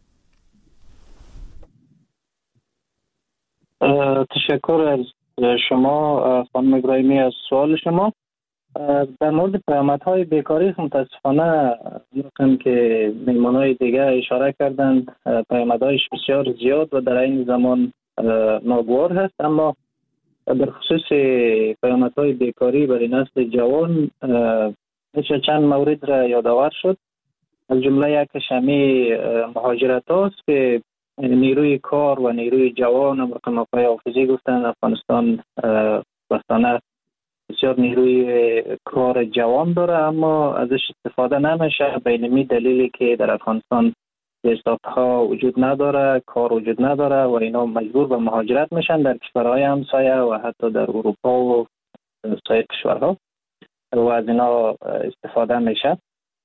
تشکر از شما خانم ابراهیمی از سوال شما. در مورد پیامدهای بیکاری متاسفانه می‌خوام که مهمانای دیگه اشاره کردند، پیامدهایش بسیار زیاد و در این زمان ناگوار هست، اما در خصوص پیامدهای بیکاری برای نسل جوان میشه چند مورد را یادآور شد. از جمله یکش همین مهاجرت هاست که نیروی کار و نیروی جوان امریکا آقای حافظی گفتن افغانستان بستانه بسیار نیروی کار جوان داره اما ازش استفاده نمیشه به این دلیلی که در افغانستان استارت‌ها وجود نداره، کار وجود نداره و اینا مجبور به مهاجرت میشن در کشورهای همسایه و حتی در اروپا و سایر کشورها و از اینا استفاده میشه.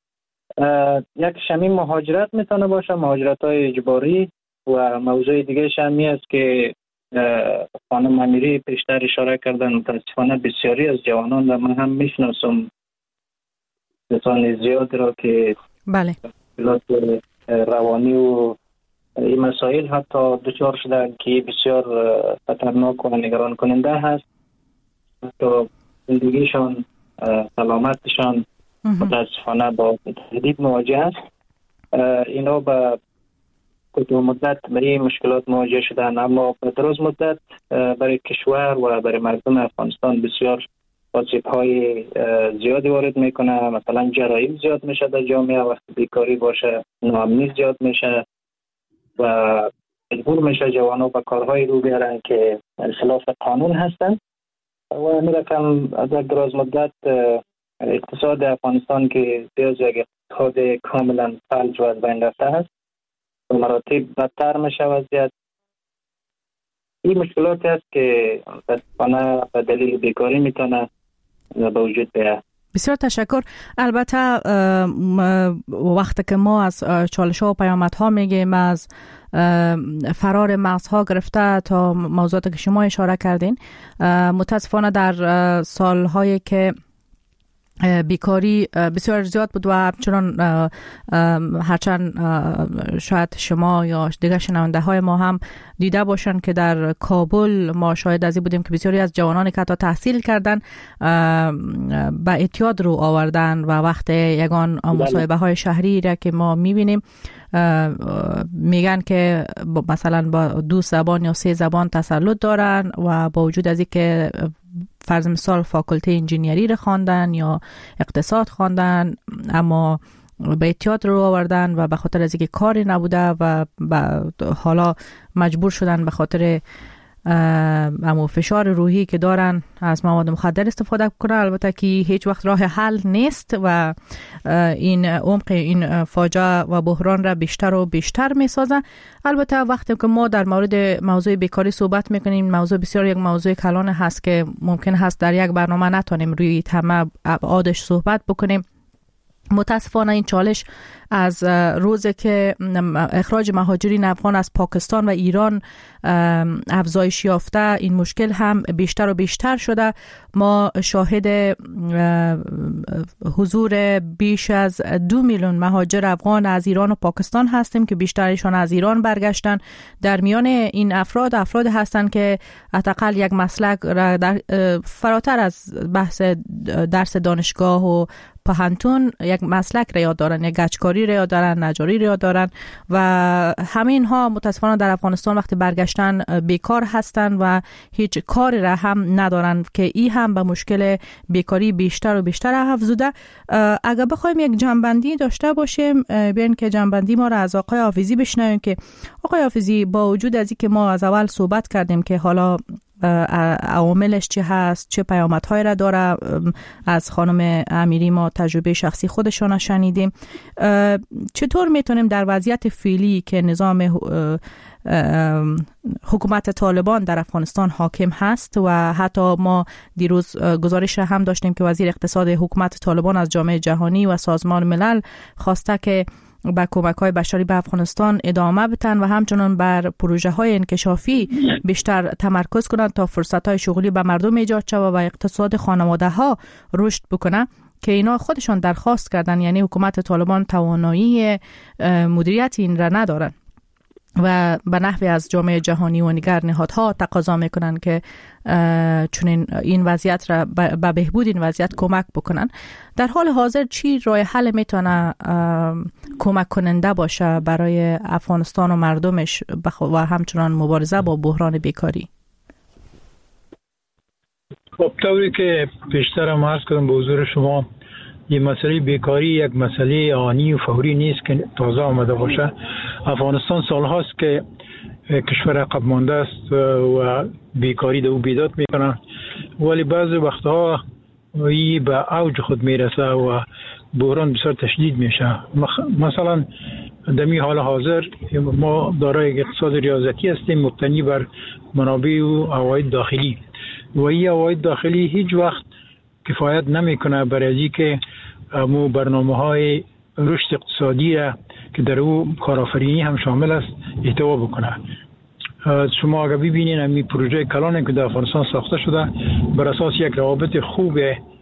یک شمی مهاجرت میتونه باشه، مهاجرت های اجباری، و موضوع دیگه شمی است که خانم امیری پیشتر اشاره کردن. متاسفانه بسیاری از جوانان و من هم میشناسم کسان زیاد را که بله روانی و این مسائل حتی دچار شدن که بسیار خطرناک و نگران کننده هست. حتی زندگیشان، سلامتشان متاسفانه با تهدید مواجه است. اینا به کوتاه مدت به این مشکلات مواجه شدن اما به دراز مدت برای کشور و برای مردم افغانستان بسیار آسیب‌های زیادی وارد میکنه. مثلا جرایم زیاد میشه در جامعه، وقتی بیکاری باشه ناامنی زیاد میشه و مجبور میشه جوانان به کارهای رو بیارن که خلاف قانون هستن و این رقم در دراز مدت اقتصاد افغانستان که دیز یک اقتصاد کاملا فلج و از بین رفته هست و مراتب بدتر میشه وضعیت. این مشکلاتی است که متاسفانه به دلیل بیکاری میتونه به وجود بیاد. بسیار تشکر. البته وقتی که ما از چالش‌ها و پیامدها میگیم، از فرار مغزها گرفته تا موضوعاتی که شما اشاره کردین، متاسفانه در سالهایی که بیکاری بسیار زیاد بود و همچنان هرچند شاید شما یا دیگر شنونده های ما هم دیده باشن که در کابل ما شاهد از این بودیم که بسیاری از جوانانی که حتی تحصیل کردن به اعتیاد رو آوردن و وقت یگان مصاحبه های شهری را که ما میبینیم میگن که مثلا با دو زبان یا سه زبان تسلط دارن و با وجود از این که فرض مثال فاکولته انجینیری رو خواندن یا اقتصاد خواندن اما به اعتیاد رو آوردن و به خاطر از اینکه کاری نبوده و حالا مجبور شدن به خاطر اما فشار روحی که دارن از مواد مخدر استفاده کنن. البته که هیچ وقت راه حل نیست و این عمق این فاجعه و بحران را بیشتر و بیشتر میسازه. البته وقتی که ما در مورد موضوع بیکاری صحبت میکنیم، موضوع بسیار یک موضوع کلان هست که ممکن هست در یک برنامه نتونیم روی تمام ابعادش صحبت بکنیم. متاسفانه این چالش از روزی که اخراج مهاجرین افغان از پاکستان و ایران افزایش یافته، این مشکل هم بیشتر و بیشتر شده. ما شاهد حضور بیش از دو میلیون مهاجر افغان از ایران و پاکستان هستیم که بیشترشان از ایران برگشتن. در میان این افراد افراد هستند که حداقل یک مسلک را در فراتر از بحث درس دانشگاه و پهنتون یک مسلک را یاد دارن، یک گچکاری را یاد دارن، نجاری را یاد دارن و همین ها متاسفانه در افغانستان وقتی برگشتن بیکار هستند و هیچ کاری را هم ندارن که این هم به مشکل بیکاری بیشتر و بیشتر افزوده. اگر بخوایم یک جنبندی داشته باشیم، بیاین که جنبندی ما را از آقای حافظی بشنویم که آقای حافظی با وجود از اینکه ما از اول صحبت کردیم که حالا عواملش چی هست، چه پیامدهایی را داره، از خانم امیری ما تجربه شخصی خودشان شنیدیم، چطور میتونیم در وضعیت فعلی که نظام حکومت طالبان در افغانستان حاکم هست و حتی ما دیروز گزارش را هم داشتیم که وزیر اقتصاد حکومت طالبان از جامعه جهانی و سازمان ملل خواسته که با کمک‌های بشری به افغانستان ادامه بدن و همچنان بر پروژه‌های انکشافی بیشتر تمرکز کنند تا فرصت‌های شغلی به مردم ایجاد شود و اقتصاد خانواده‌ها رشد بکنه، که اینا خودشان درخواست کردن. یعنی حکومت طالبان توانایی مدیریت این را ندارن و به نحوی از جامعه جهانی و دیگر نهادها تقاضا میکنن که چون این وضعیت را به بهبود این وضعیت کمک بکنن. در حال حاضر چی راه حل میتونه کمک کننده باشه برای افغانستان و مردمش و همچنان مبارزه با بحران بیکاری؟ خب طوری که پیشتر عرض کردم به حضور شما، این مسئله بیکاری یک مسئله آنی و فوری نیست که تازه آمده باشه. افغانستان سالهاست که کشور عقب مانده است و بیکاری دو بیداد میکنه، ولی بعضی وقتها این به اوج خود میرسه و بحران بسیار تشدید میشه. مثلا در این حال حاضر ما دارای اقتصاد ریاضتی هستیم مبتنی بر منابع و عواید داخلی و این عواید داخلی هیچ وقت کفایت نمیکنه برای اینکه مو برنامه‌های رشد اقتصادی را که در او کارآفرینی هم شامل است احتوا بکنه. شما اگر ببینید این پروژه کلان که در افغانستان ساخته شده بر اساس یک روابط خوب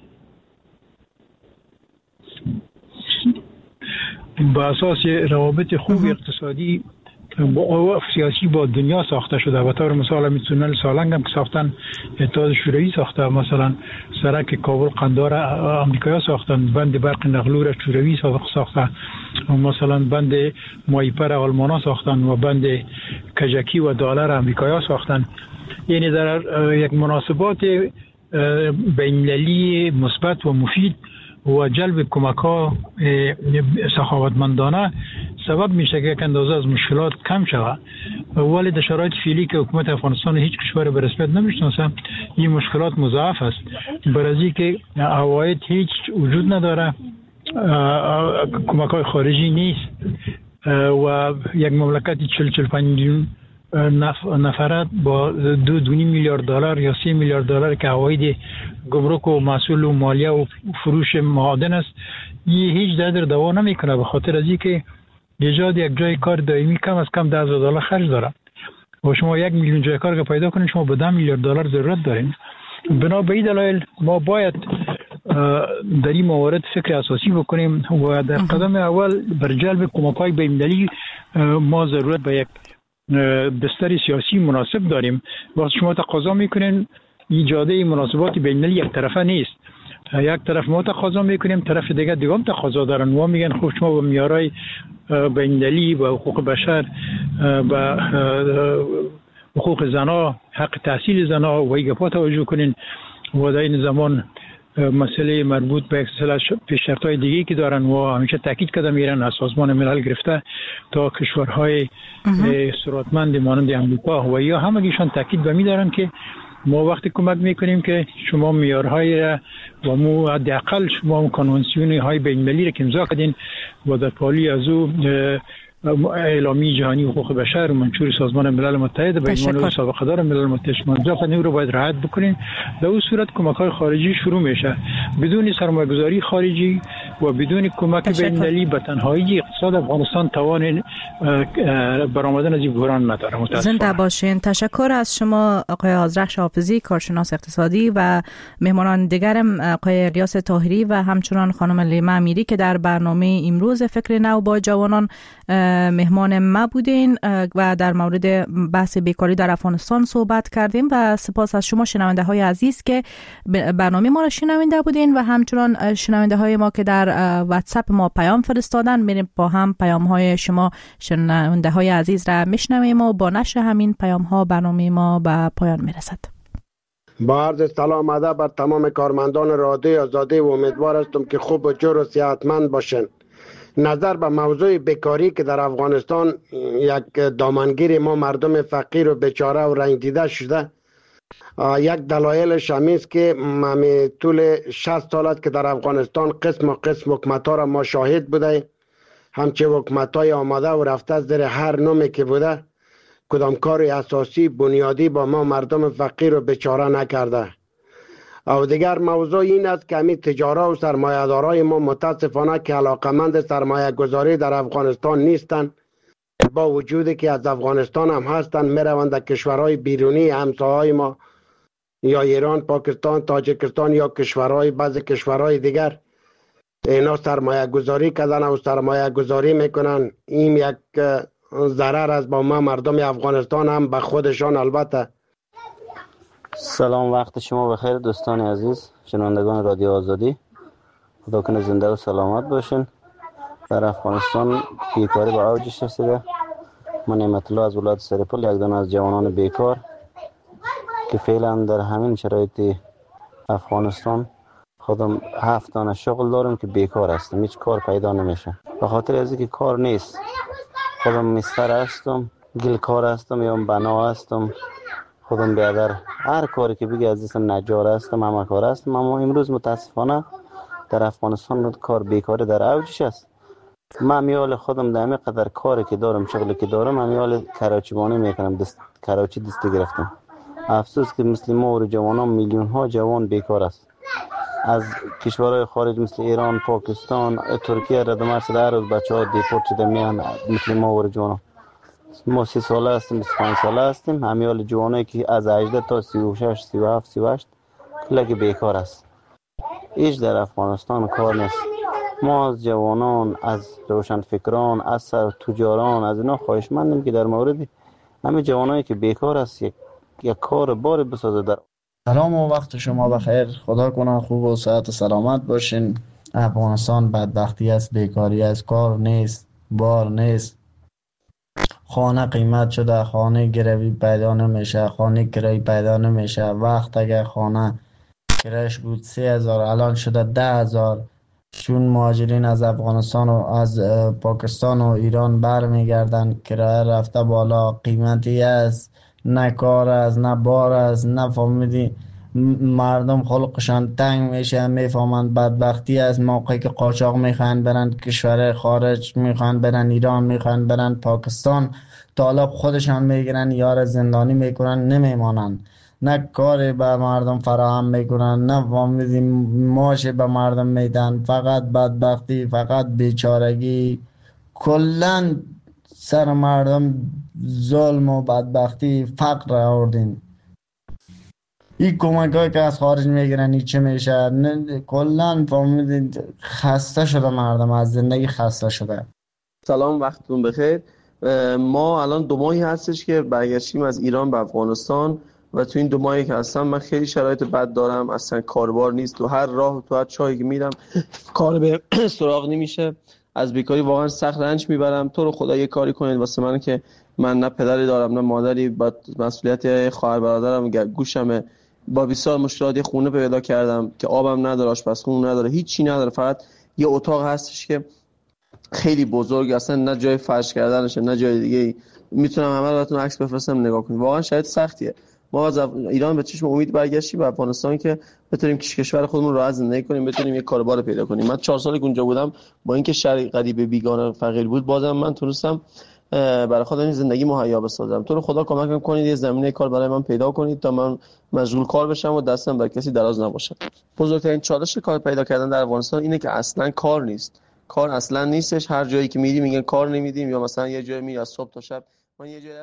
با اساس روابط خوب اقتصادی با سیاسی با دنیا ساخته شده. به طور مثال می تونل سالنگ هم که ساختن اتحاد شوروی ساخته، مثلا سرک کابل قندهار آمریکایی ساختن، بند برق نقلور شوروی ساخته، مثلا بند مایپر آلمانا ساختن و بند کجکی و دلار آمریکایی ساختن. یعنی در یک مناسبات بین‌المللی مثبت و مفید و جلب کمک‌ها سخاوتمندانه سبب میشه که یک اندازه از مشکلات کم شود، ولی در شرایط فعلی که حکومت افغانستان هیچ کشور به رسمیت نمیشناسه این مشکلات مضاعف است. برای که عواید هیچ وجود نداره، کمک‌های خارجی نیست و یک مملکت چهل چهل و پنج میلیون نفرات با دو دو میلیارد دلار یا سه میلیارد دلار که عواید گمرک و محصول و مالیه و فروش معادن است، این هیچ در دوا نمیکنه، به خاطر از اینکه ایجاد یک جای کار دائمی کم از کم ده هزار دلار خرج داره و شما یک میلیون جای کار که پیدا کنید شما به ده میلیارد دلار ضرورت دارین. بنا به این دلایل ما باید در این موارد فکر اساسی بکنیم و در قدم اول بر جلب کمک‌های بین‌المللی ما ضرورت به یک بستر سیاسی مناسب داریم. وقتی شما تقاضا میکنین ایجاد مناسبات بین‌المللی یک طرفه نیست، یک طرف ما تقاضا میکنیم طرف دیگه دیگه هم تقاضا دارن و میگن خب شما با معیارهای بین‌المللی و حقوق بشر و حقوق زنا، حق تحصیل زنا و ایگپا توجه کنین و در این زمان مسئله مربوط به اصطلاح پیشرفت‌های دیگه که دارن و همیشه تاکید کرده میرن از سازمان ملل گرفته تا کشورهای ثروتمند مانند امریکا و یا همگیشان تاکید به می‌دارن که ما وقتی کمک میکنیم که شما معیارهای را و مو حداقل شما کنوانسیون های بین‌المللی را که امضا کردین و در پالی از او اعلامیه جهانی حقوق بشر و منشور سازمان ملل متحد به عنوان سابقه دار ملل متحد امضا کردین رو باید رعایت بکنین. در اون صورت کمک‌های خارجی شروع میشه. بدون سرمایه‌گذاری خارجی و بدون کمک بین‌المللی به تنهایی اقتصاد افغانستان توان برآمدن از این بحران نداره. زنده باشین. تشکر از شما آقای آذرخش حافظی، کارشناس اقتصادی، و مهمانان دیگرم آقای الیاس طاهری و همچنان خانم لیما امیری که در برنامه امروز فکر نو با جوانان مهمان ما بودین و در مورد بحث بیکاری در افغانستان صحبت کردیم. و سپاس از شما شنونده های عزیز که برنامه ما را شنونده بودین و همچنان شنونده های ما که در واتساپ ما پیام فرستادن. میریم با هم پیام های شما شنونده های عزیز را میشنویم و با نشر همین پیام ها برنامه ما به پایان میرسد. با عرض سلام ادب بر تمام کارمندان رادیو آزادی و امیدوار هستم که خوب و جور و صحتمند باشند. نظر به موضوع بیکاری که در افغانستان یک دامنگیر ما مردم فقیر و بیچاره و رنج دیده شده، یک دلایلش همین است که ما طول شصت سال است که در افغانستان قسم و قسم حکومت‌ها را ما شاهد بوده، همچه حکومت‌های آمده و رفته زیر هر نومی که بوده کدام کار اساسی بنیادی با ما مردم فقیر و بیچاره نکرده. او دیگر موضوع این است که همین تجارت و سرمایه‌دارای ما متاسفانه که علاقمند سرمایه گذاری در افغانستان نیستند، با وجودی که از افغانستان هم هستند میروند در کشورهای بیرونی همسایه‌های ما یا ایران، پاکستان، تاجیکستان یا کشورهای بعضی کشورهای دیگر اینا سرمایه گذاری کردن و سرمایه گذاری میکنن. این یک ضرر است با ما مردم افغانستان هم به خودشان. البته سلام، وقت شما بخیر دوستان عزیز شنوندگان رادیو آزادی. خدا کنه زنده و سلامت باشین. در افغانستان بیکاری به اوجش رسیده. من نعمت الله از ولایت سرپل، یک دانه از جوانان بیکار که فعلا در همین شرایط افغانستان خودم هفت دانه شغل دارم که بیکار هستم، هیچ کار پیدا نمیشه به خاطر از اینکه کار نیست. خودم مستر هستم، گل کار هستم یا بنا هستم، خودم بیادر هر کاری که بگی از این نجار هستم، همه کار هستم. اما امروز متاسفانه در افغانستان کار بیکاری در اوجش است. من میال خودم در همه قدر کاری که دارم، شغلی که دارم، من میال کراچیبانی میکنم، دست کراچی دستی گرفتم. افسوس که مثل ما و جوانان میلیون ها جوان بیکار است. از کشورهای خارج مثل ایران، پاکستان، ترکیه رد مرز در روز بچه‌ها دیپورت شده میان مثل ما و جوانان. ما سی ساله هستیم، بیست و پنج ساله هستیم. همیال جوانایی که از هجده تا سی و شش، سی و هفت، سی و هشت کلک بیکار است. هیچ در افغانستان کار نیست. ما از جوانان، از روشنفکران، از سر تجاران، از اینا خواهشمندیم که در مورد همه جوانایی که بیکار است یک یک کار بار بسازه. در سلام و وقت شما بخیر. خدا کنه خوب و صحت و سلامت باشین. افغانستان بدبختی است، بیکاری است، کار نیست، بار نیست. خانه قیمت شده، خانه گروی پیدا نمیشه، خانه کرایی پیدا نمیشه. وقت اگر خانه کرایش بود سه هزار الان شده ده هزار. چون مهاجرین از افغانستان و از پاکستان و ایران برمیگردن، کرایه رفته بالا، قیمتی است، نه کار است، نه بار است، نه فهمیدی مردم خلقشان تنگ میشه، میفهمند بدبختی است. موقعی که قاچاق میخوان برن کشور خارج، میخوان برن ایران، میخوان برن پاکستان، طالب خودشان میگیرن، یار زندانی میکنن، نمیمانن. نه کاری به مردم فراهم میکنن، نه فهمیدی ماشی به مردم میدن. فقط بدبختی، فقط بیچارگی، کلن سر مردم ظلم و بدبختی، فقر آوردین. این کمک هایی که از خارج میگیرن این چه میشه؟ کلن فهمیدید خسته شده مردم، از زندگی خسته شده. سلام، وقتتون بخیر. ما الان دو ماهی هستش که برگشتیم از ایران به افغانستان و تو این دو ماهی که هستم من خیلی شرایط بد دارم. اصلا کاربار نیست، تو هر راه تو هر چایی که میرم کار به سراغ نمیشه. از بیکاری واقعا سخت رنج میبرم. تو رو خدا یه کاری کنید واسه من که من نه پدری دارم نه مادری، با مسئولیت خواهر برادرم گوشمه. با بسیار مشکلات خونه پیدا کردم که آبم نداره، آشپزخونه نداره، هیچی نداره، فقط یه اتاق هستش که خیلی بزرگ، اصلا نه جای فرش کردنشه نه جای دیگه. میتونم همه رو براتون عکس بفرستم نگاه کنید. واقعا شاید سختیه. ما از ایران به چشم امید برگشتیم به افغانستان که بتونیم کشور خودمون راحت زندگی کنیم، بتونیم یه کاربار پیدا کنیم. من چهار سال اونجا بودم، با اینکه شهر غریب بیگانه فقیر بود، بازم من تونستم برای خودم زندگی مهیا بسازم. تو رو خدا کمکم کنید یه زمینه کار برای من پیدا کنید تا من مشغول کار بشم و دستم بر کسی دراز نباشه. بزرگترین چالش کار پیدا کردن در افغانستان اینه که اصلا کار نیست. کار اصلا نیستش. هر جایی که میری میگن کار نمیدیم، یا مثلا یه جایی میری از صبح تا شب. من یه جایی